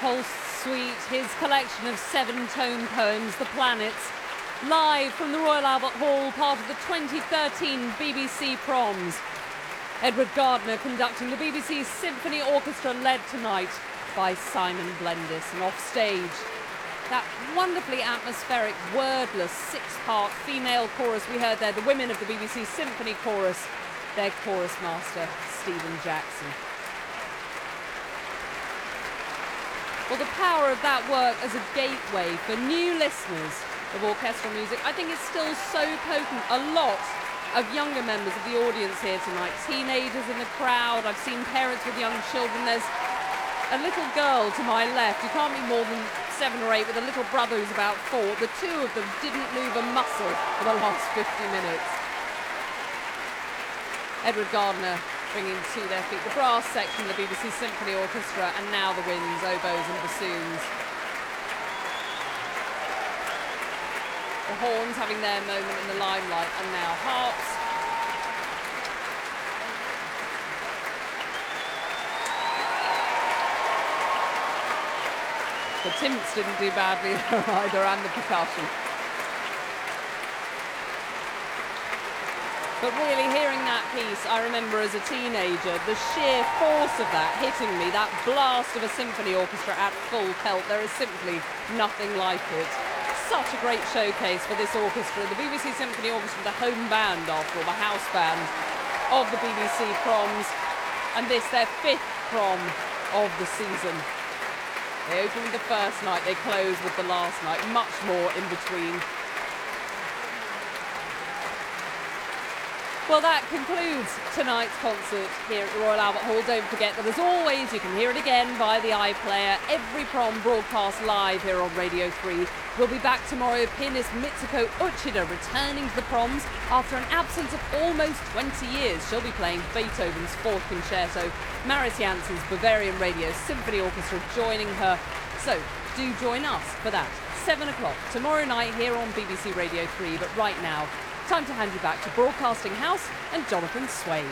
Walpole Suite, his collection of 7-tone poems, The Planets, live from the Royal Albert Hall, part of the 2013 BBC Proms. Edward Gardner conducting the BBC Symphony Orchestra, led tonight by Simon Blendis. And off stage, that wonderfully atmospheric, wordless, 6-part female chorus we heard there, the women of the BBC Symphony Chorus, their chorus master, Stephen Jackson. Well, the power of that work as a gateway for new listeners of orchestral music, I think, is still so potent. A lot of younger members of the audience here tonight, teenagers in the crowd. I've seen parents with young children. There's a little girl to my left who can't be more than 7 or 8 with a little brother who's about 4. The two of them didn't move a muscle for the last 50 minutes. Edward Gardner bringing to their feet the brass section of the BBC Symphony Orchestra, and now the winds, oboes and bassoons. The horns having their moment in the limelight, and now harps. The timps didn't do badly either, and the percussion. But really, hearing that piece, I remember as a teenager, the sheer force of that hitting me, that blast of a symphony orchestra at full pelt. There is simply nothing like it. Such a great showcase for this orchestra, the BBC Symphony Orchestra, the home band after all, the house band of the BBC Proms, and this, their 5th prom of the season. They opened with the first night, they closed with the last night, much more in between. Well, that concludes tonight's concert here at the Royal Albert Hall. Don't forget that, as always, you can hear it again via the iPlayer. Every prom broadcast live here on Radio 3. We'll be back tomorrow. Pianist Mitsuko Uchida returning to the Proms after an absence of almost 20 years. She'll be playing Beethoven's 4th Concerto. Maris Janssen's Bavarian Radio Symphony Orchestra joining her. So, do join us for that. 7 o'clock tomorrow night here on BBC Radio 3. But right now, time to hand you back to Broadcasting House and Jonathan Swain.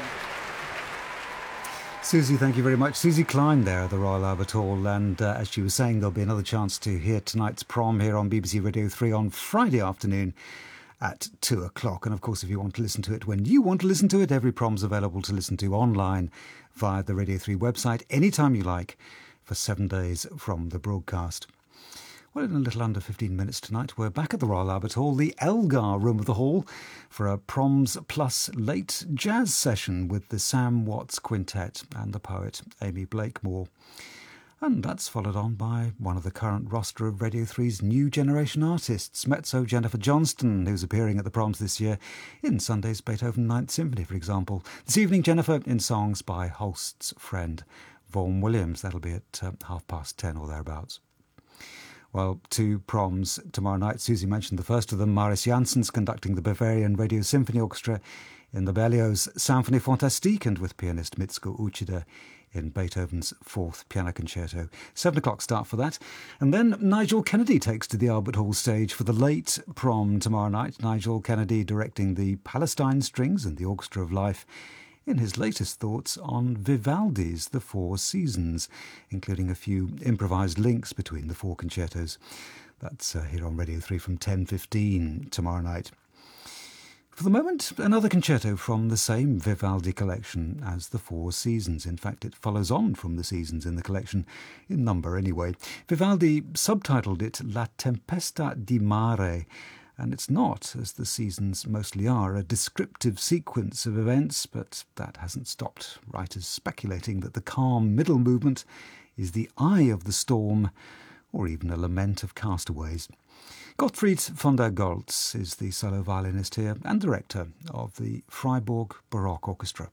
Susie, thank you very much. Susie Klein there at the Royal Albert Hall. And as she was saying, there'll be another chance to hear tonight's prom here on BBC Radio 3 on Friday afternoon at 2 o'clock. And of course, if you want to listen to it when you want to listen to it, every prom's available to listen to online via the Radio 3 website anytime you like for 7 days from the broadcast. Well, in a little under 15 minutes tonight, we're back at the Royal Albert Hall, the Elgar room of the hall, for a Proms Plus late jazz session with the Sam Watts Quintet and the poet Amy Blakemore. And that's followed on by one of the current roster of Radio 3's new generation artists, mezzo Jennifer Johnston, who's appearing at the Proms this year in Sunday's Beethoven Ninth Symphony, for example. This evening, Jennifer in songs by Holst's friend Vaughan Williams. That'll be at 10:30 or thereabouts. Well, 2 proms tomorrow night. Susie mentioned the first of them. Maris Janssen's conducting the Bavarian Radio Symphony Orchestra in the Berlioz Symphonie Fantastique, and with pianist Mitsuko Uchida in Beethoven's 4th Piano Concerto. 7 o'clock start for that. And then Nigel Kennedy takes to the Albert Hall stage for the late prom tomorrow night. Nigel Kennedy directing the Palestine Strings and the Orchestra of Life in his latest thoughts on Vivaldi's The Four Seasons, including a few improvised links between the 4 concertos. That's here on Radio 3 from 10:15 tomorrow night. For the moment, another concerto from the same Vivaldi collection as The Four Seasons. In fact, it follows on from the seasons in the collection, in number anyway. Vivaldi subtitled it La Tempesta di Mare, and it's not, as the seasons mostly are, a descriptive sequence of events, but that hasn't stopped writers speculating that the calm middle movement is the eye of the storm, or even a lament of castaways. Gottfried von der Goltz is the solo violinist here and director of the Freiburg Baroque Orchestra.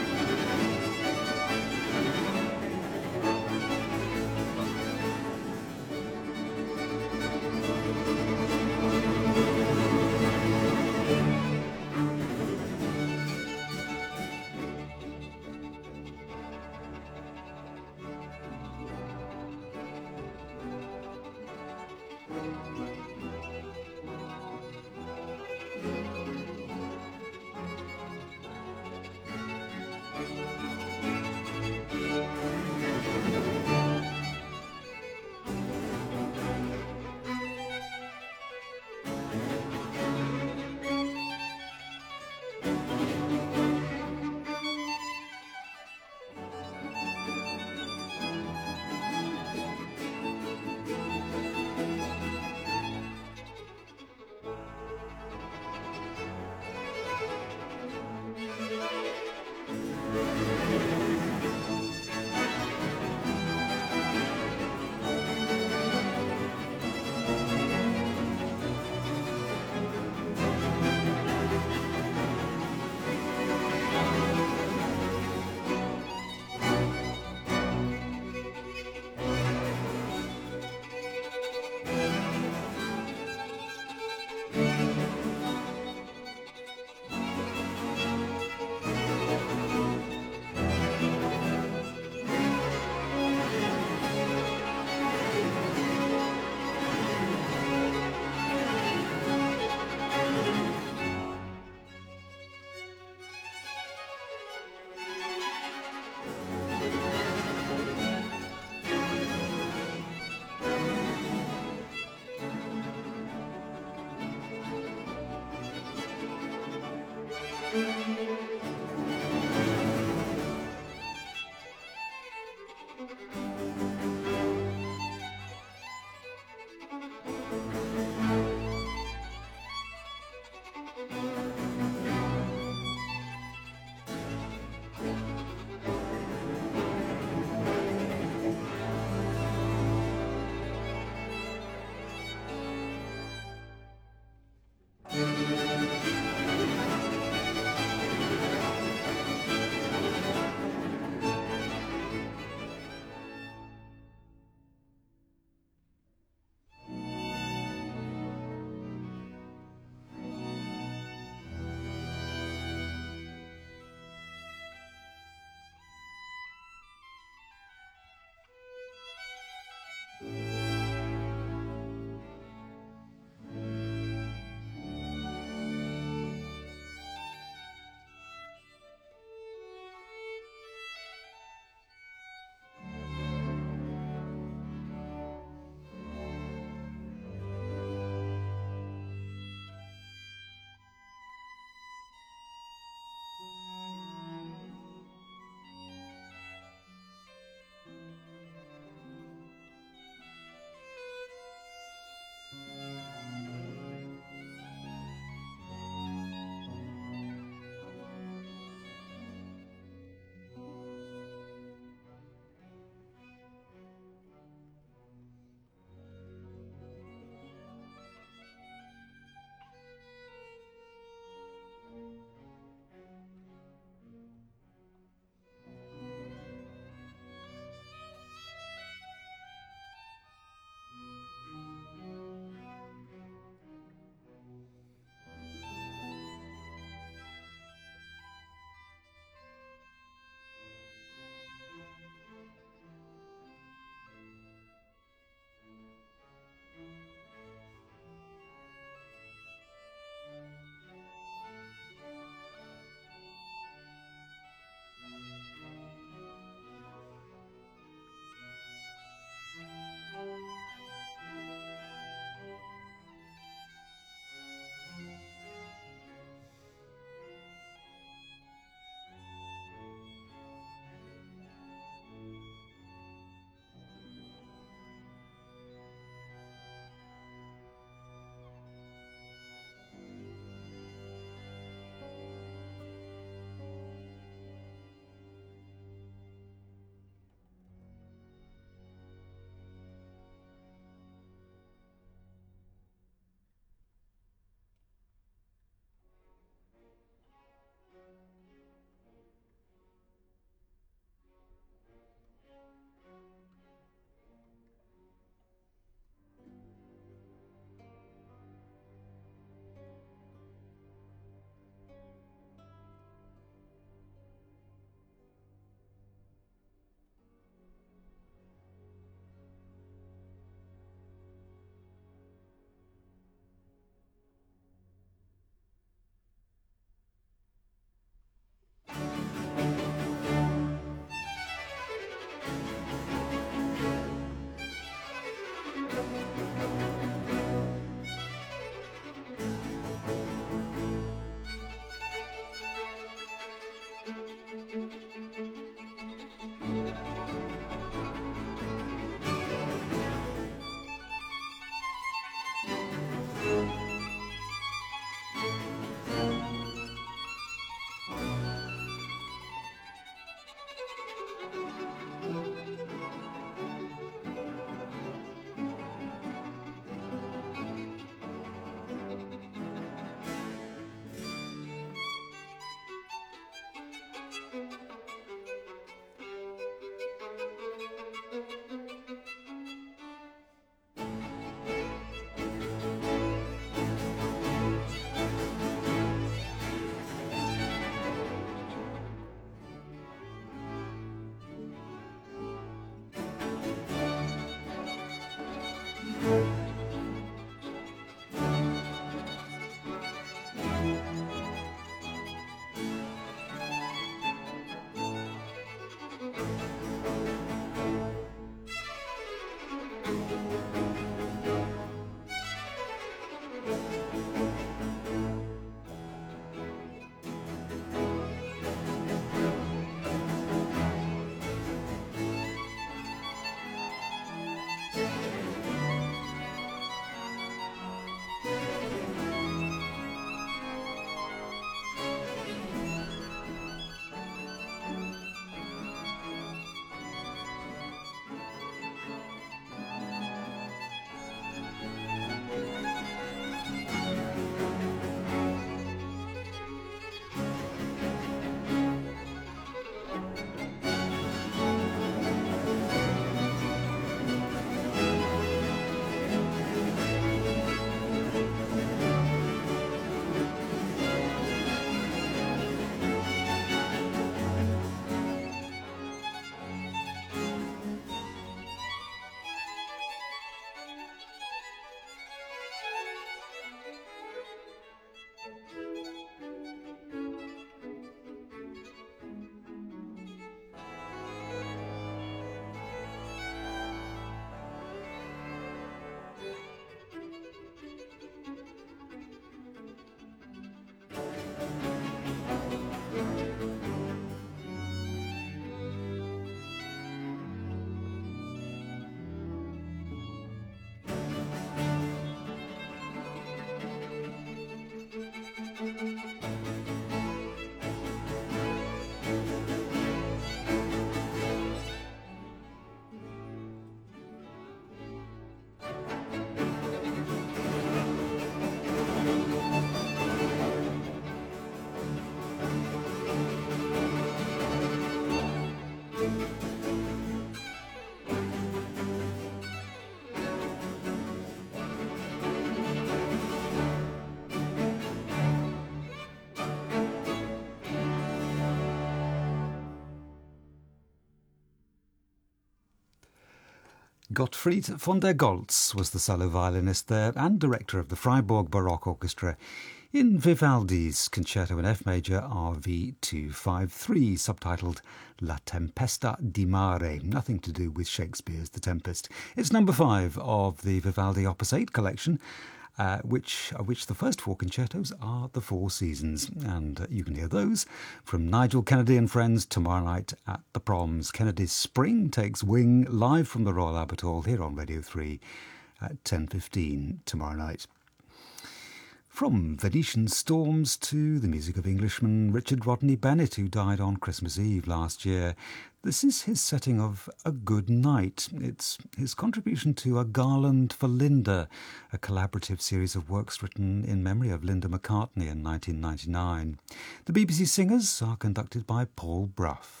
Gottfried von der Goltz was the solo violinist there and director of the Freiburg Baroque Orchestra in Vivaldi's Concerto in F Major RV 253, subtitled La Tempesta di Mare, nothing to do with Shakespeare's The Tempest. It's number 5 of the Vivaldi Opus 8 collection, of which the first 4 concertos are the Four Seasons, and you can hear those from Nigel Kennedy and friends tomorrow night at the Proms. Kennedy's Spring takes wing live from the Royal Albert Hall here on Radio 3 at 10:15 tomorrow night. From Venetian Storms to the music of Englishman Richard Rodney Bennett, who died on Christmas Eve last year. This is his setting of A Good Night. It's his contribution to A Garland for Linda, a collaborative series of works written in memory of Linda McCartney in 1999. The BBC Singers are conducted by Paul Brough.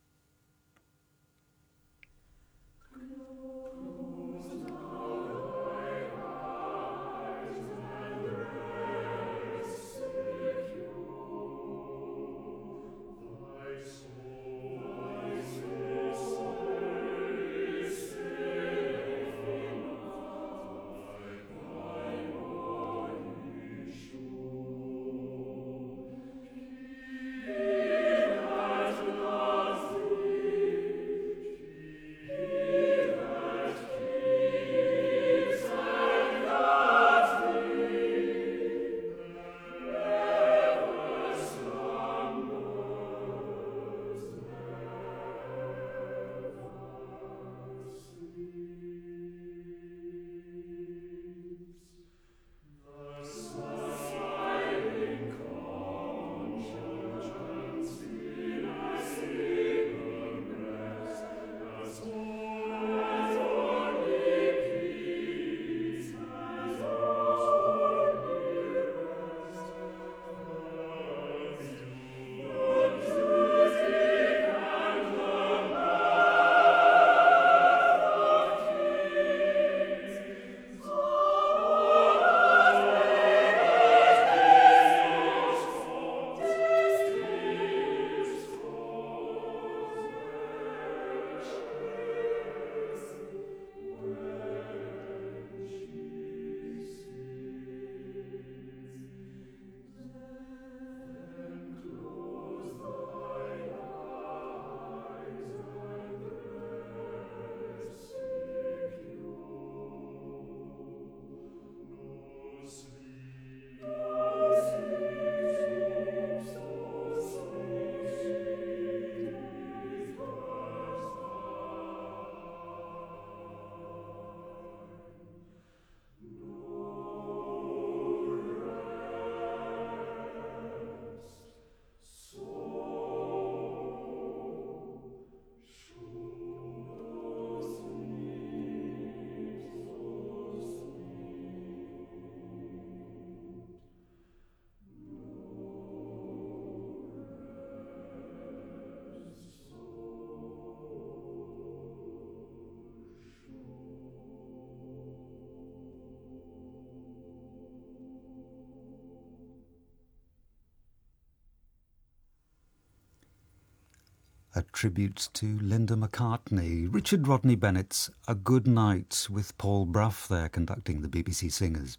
A tribute to Linda McCartney. Richard Rodney Bennett's A Good Night, with Paul Brough there conducting the BBC Singers.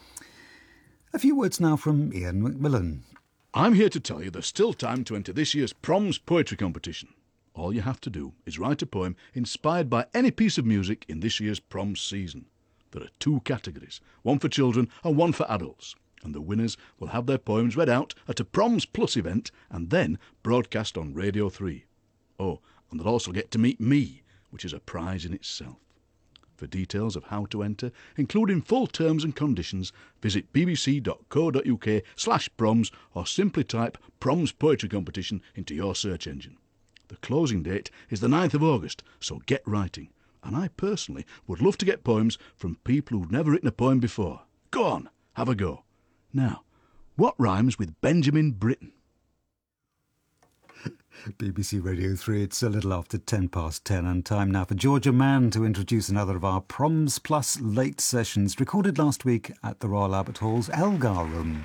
A few words now from Ian McMillan. I'm here to tell you there's still time to enter this year's Proms Poetry Competition. All you have to do is write a poem inspired by any piece of music in this year's Proms season. There are 2 categories, one for children and one for adults, and the winners will have their poems read out at a Proms Plus event and then broadcast on Radio 3. Oh, and they'll also get to meet me, which is a prize in itself. For details of how to enter, including full terms and conditions, visit bbc.co.uk/proms or simply type Proms Poetry Competition into your search engine. The closing date is the 9th of August, so get writing. And I personally would love to get poems from people who've never written a poem before. Go on, have a go. Now, what rhymes with Benjamin Britten? BBC Radio 3, it's a little after 10 and time now for Georgia Mann to introduce another of our Proms Plus late sessions recorded last week at the Royal Albert Hall's Elgar Room.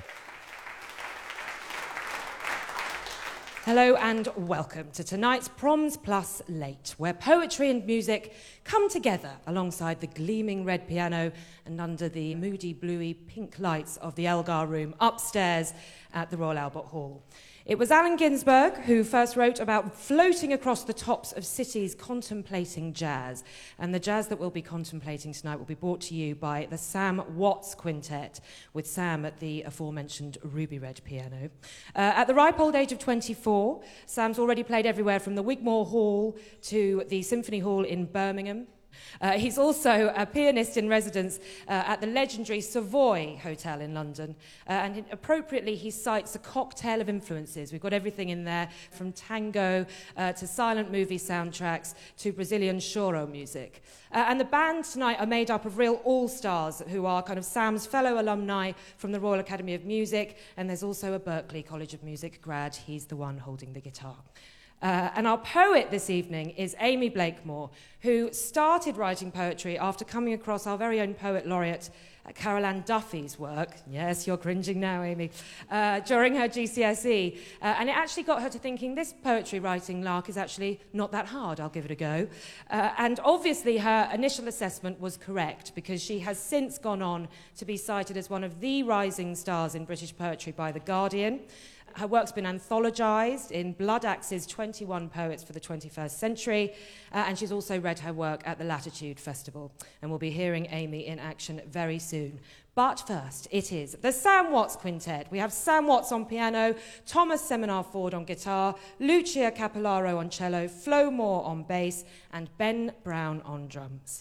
Hello and welcome to tonight's Proms Plus Late, where poetry and music come together alongside the gleaming red piano and under the moody bluey pink lights of the Elgar Room upstairs at the Royal Albert Hall. It was Allen Ginsberg who first wrote about floating across the tops of cities contemplating jazz. And the jazz that we'll be contemplating tonight will be brought to you by the Sam Watts Quintet, with Sam at the aforementioned ruby red piano. At the ripe old age of 24, Sam's already played everywhere from the Wigmore Hall to the Symphony Hall in Birmingham. He's also a pianist in residence at the legendary Savoy Hotel in London. And appropriately, he cites a cocktail of influences. We've got everything in there, from tango to silent movie soundtracks to Brazilian choro music. And the band tonight are made up of real all-stars who are kind of Sam's fellow alumni from the Royal Academy of Music. And there's also a Berklee College of Music grad. He's the one holding the guitar. And our poet this evening is Amy Blakemore, who started writing poetry after coming across our very own poet laureate, Carol Ann Duffy's work. Yes, you're cringing now, Amy. During her GCSE. And it actually got her to thinking, this poetry writing lark is actually not that hard, I'll give it a go. And obviously her initial assessment was correct, because she has since gone on to be cited as one of the rising stars in British poetry by The Guardian. Her work's been anthologised in Blood Axe's 21 Poets for the 21st Century, and she's also read her work at the Latitude Festival. And we'll be hearing Amy in action very soon. But first, it is the Sam Watts Quintet. We have Sam Watts on piano, Thomas Seminar Ford on guitar, Lucia Capellaro on cello, Flo Moore on bass, and Ben Brown on drums.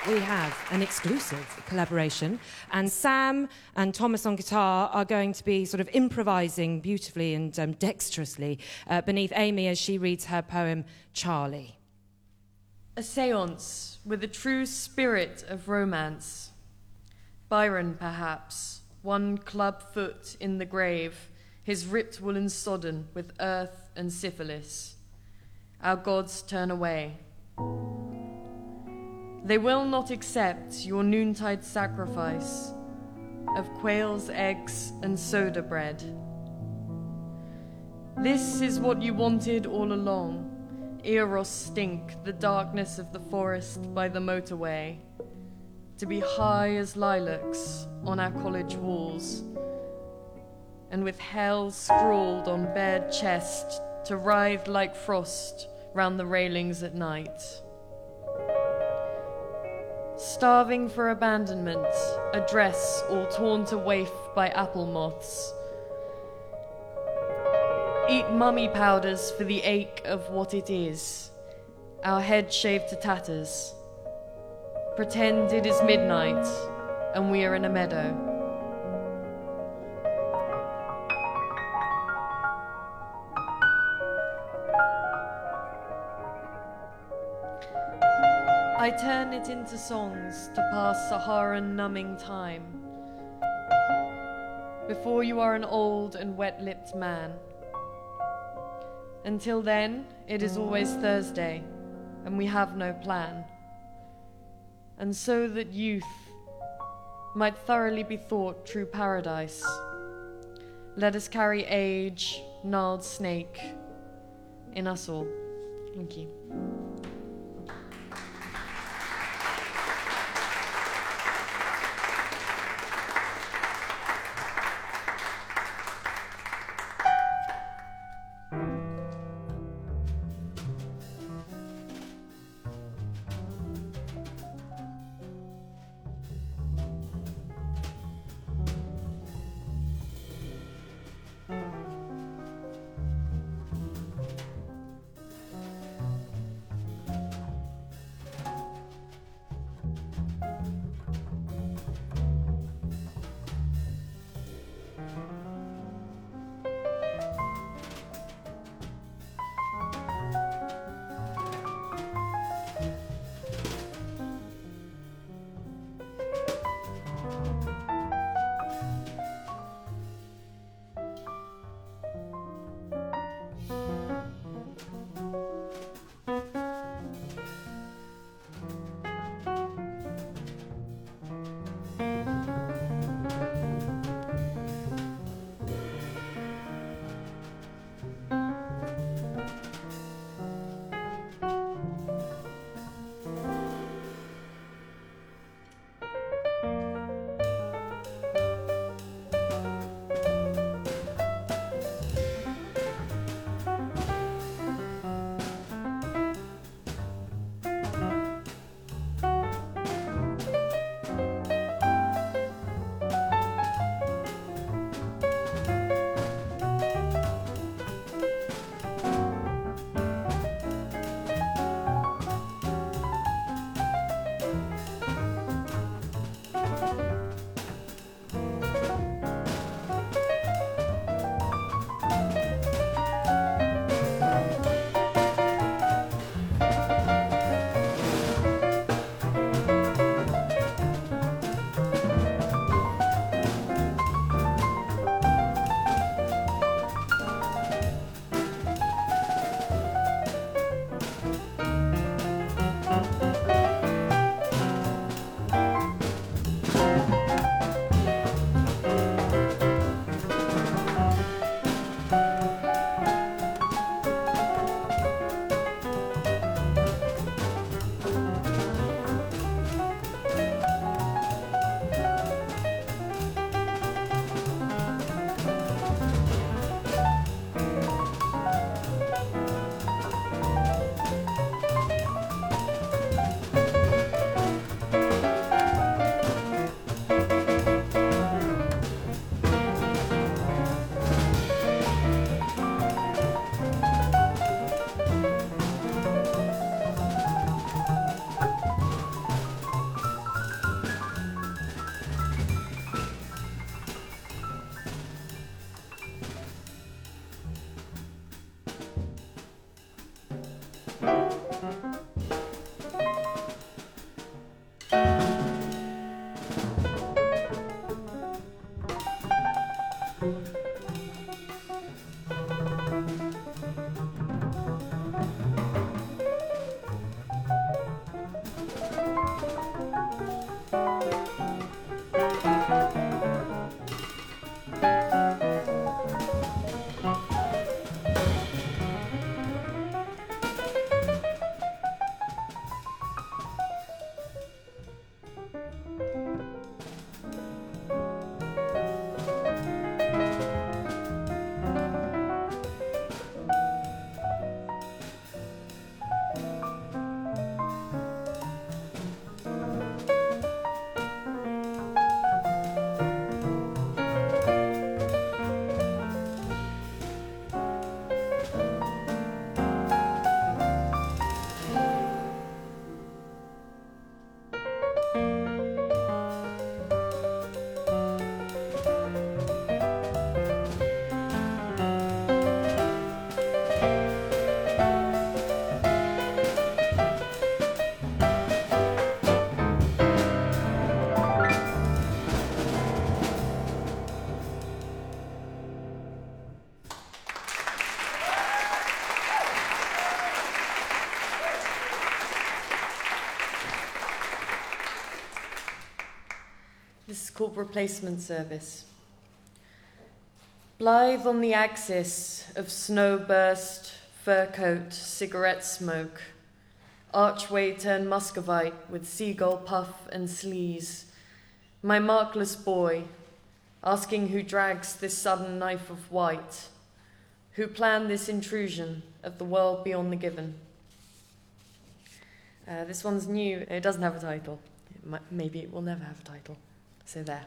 we have an exclusive collaboration, and Sam and Thomas on guitar are going to be sort of improvising beautifully and dexterously beneath Amy as she reads her poem, Charlie. A séance with a true spirit of romance. Byron, perhaps, one club foot in the grave, his ripped woolen sodden with earth and syphilis. Our gods turn away. They will not accept your noontide sacrifice of quail's eggs and soda bread. This is what you wanted all along. Eros stink, the darkness of the forest by the motorway. To be high as lilacs on our college walls. And with hell scrawled on bared chest to writhe like frost round the railings at night. Starving for abandonment, a dress all torn to waif by apple moths. Eat mummy powders for the ache of what it is, our head shaved to tatters. Pretend it is midnight and we are in a meadow. I turn it into songs to pass Saharan numbing time. Before you are an old and wet-lipped man. Until then, it is always Thursday, and we have no plan. And so that youth might thoroughly be thought true paradise, let us carry age, gnarled snake, in us all. Thank you. This is called replacement service. Blithe on the axis of snow-burst, fur coat, cigarette smoke, archway turned muscovite with seagull puff and sleaze, my markless boy, asking who drags this sudden knife of white, who planned this intrusion of the world beyond the given. This one's new. It doesn't have a title. Maybe it will never have a title. So there.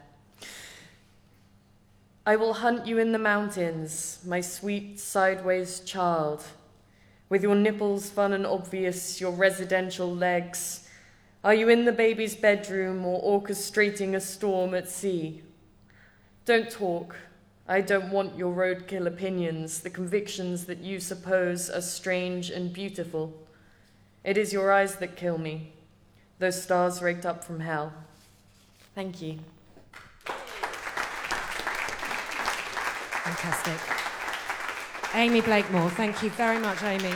I will hunt you in the mountains, my sweet sideways child, with your nipples fun and obvious, your residential legs. Are you in the baby's bedroom or orchestrating a storm at sea? Don't talk. I don't want your roadkill opinions, the convictions that you suppose are strange and beautiful. It is your eyes that kill me, those stars raked up from hell. Thank you. Fantastic. Amy Blakemore, thank you very much, Amy.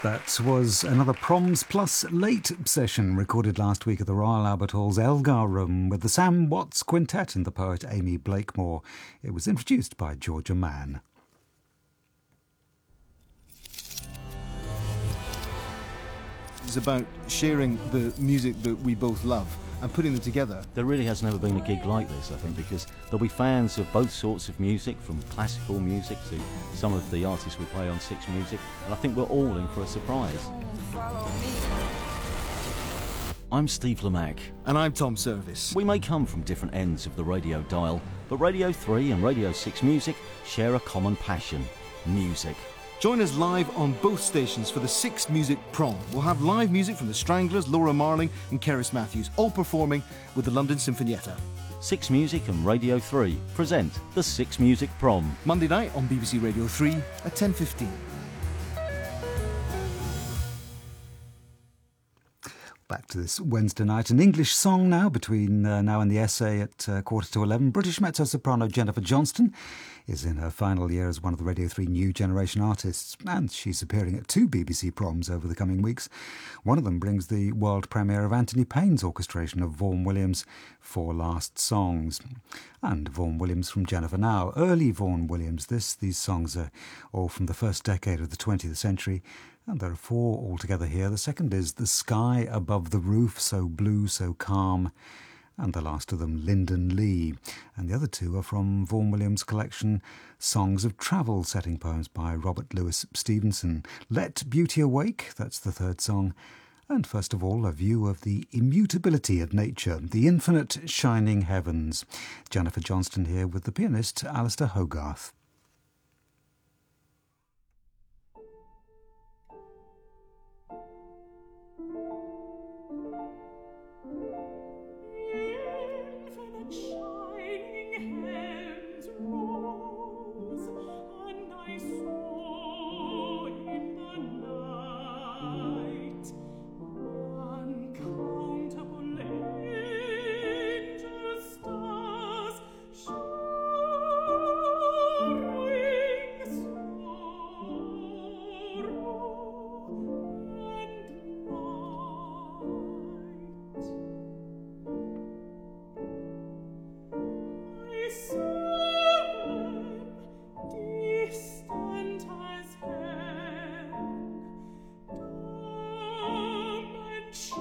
That was another Proms Plus Late session recorded last week at the Royal Albert Hall's Elgar Room with the Sam Watts Quintet and the poet Amy Blakemore. It was introduced by Georgia Mann. It's about sharing the music that we both love and putting them together. There really has never been a gig like this, I think, because there'll be fans of both sorts of music, from classical music to some of the artists we play on Six Music, and I think we're all in for a surprise. I'm Steve Lamacq. And I'm Tom Service. We may come from different ends of the radio dial, but Radio 3 and Radio 6 Music share a common passion: music. Join us live on both stations for the Six Music Prom. We'll have live music from the Stranglers, Laura Marling and Cerys Matthews, all performing with the London Sinfonietta. Six Music and Radio 3 present the Six Music Prom. Monday night on BBC Radio 3 at 10:15. Back to this Wednesday night. An English song now between now and the essay at 11:15. British mezzo-soprano Jennifer Johnston is in her final year as one of the Radio 3 New Generation artists, and she's appearing at 2 BBC proms over the coming weeks. One of them brings the world premiere of Anthony Payne's orchestration of Vaughan Williams' Four Last Songs. And Vaughan Williams from Jennifer now. Early Vaughan Williams. These songs are all from the first decade of the 20th century. And there are 4 altogether here. The second is The Sky Above the Roof, So Blue, So Calm. And the last of them, Lyndon Lee. And the other 2 are from Vaughan Williams' collection, Songs of Travel, setting poems by Robert Louis Stevenson. Let Beauty Awake, that's the third song. And first of all, a view of the immutability of nature, the infinite shining heavens. Jennifer Johnston here with the pianist Alistair Hogarth. Shine.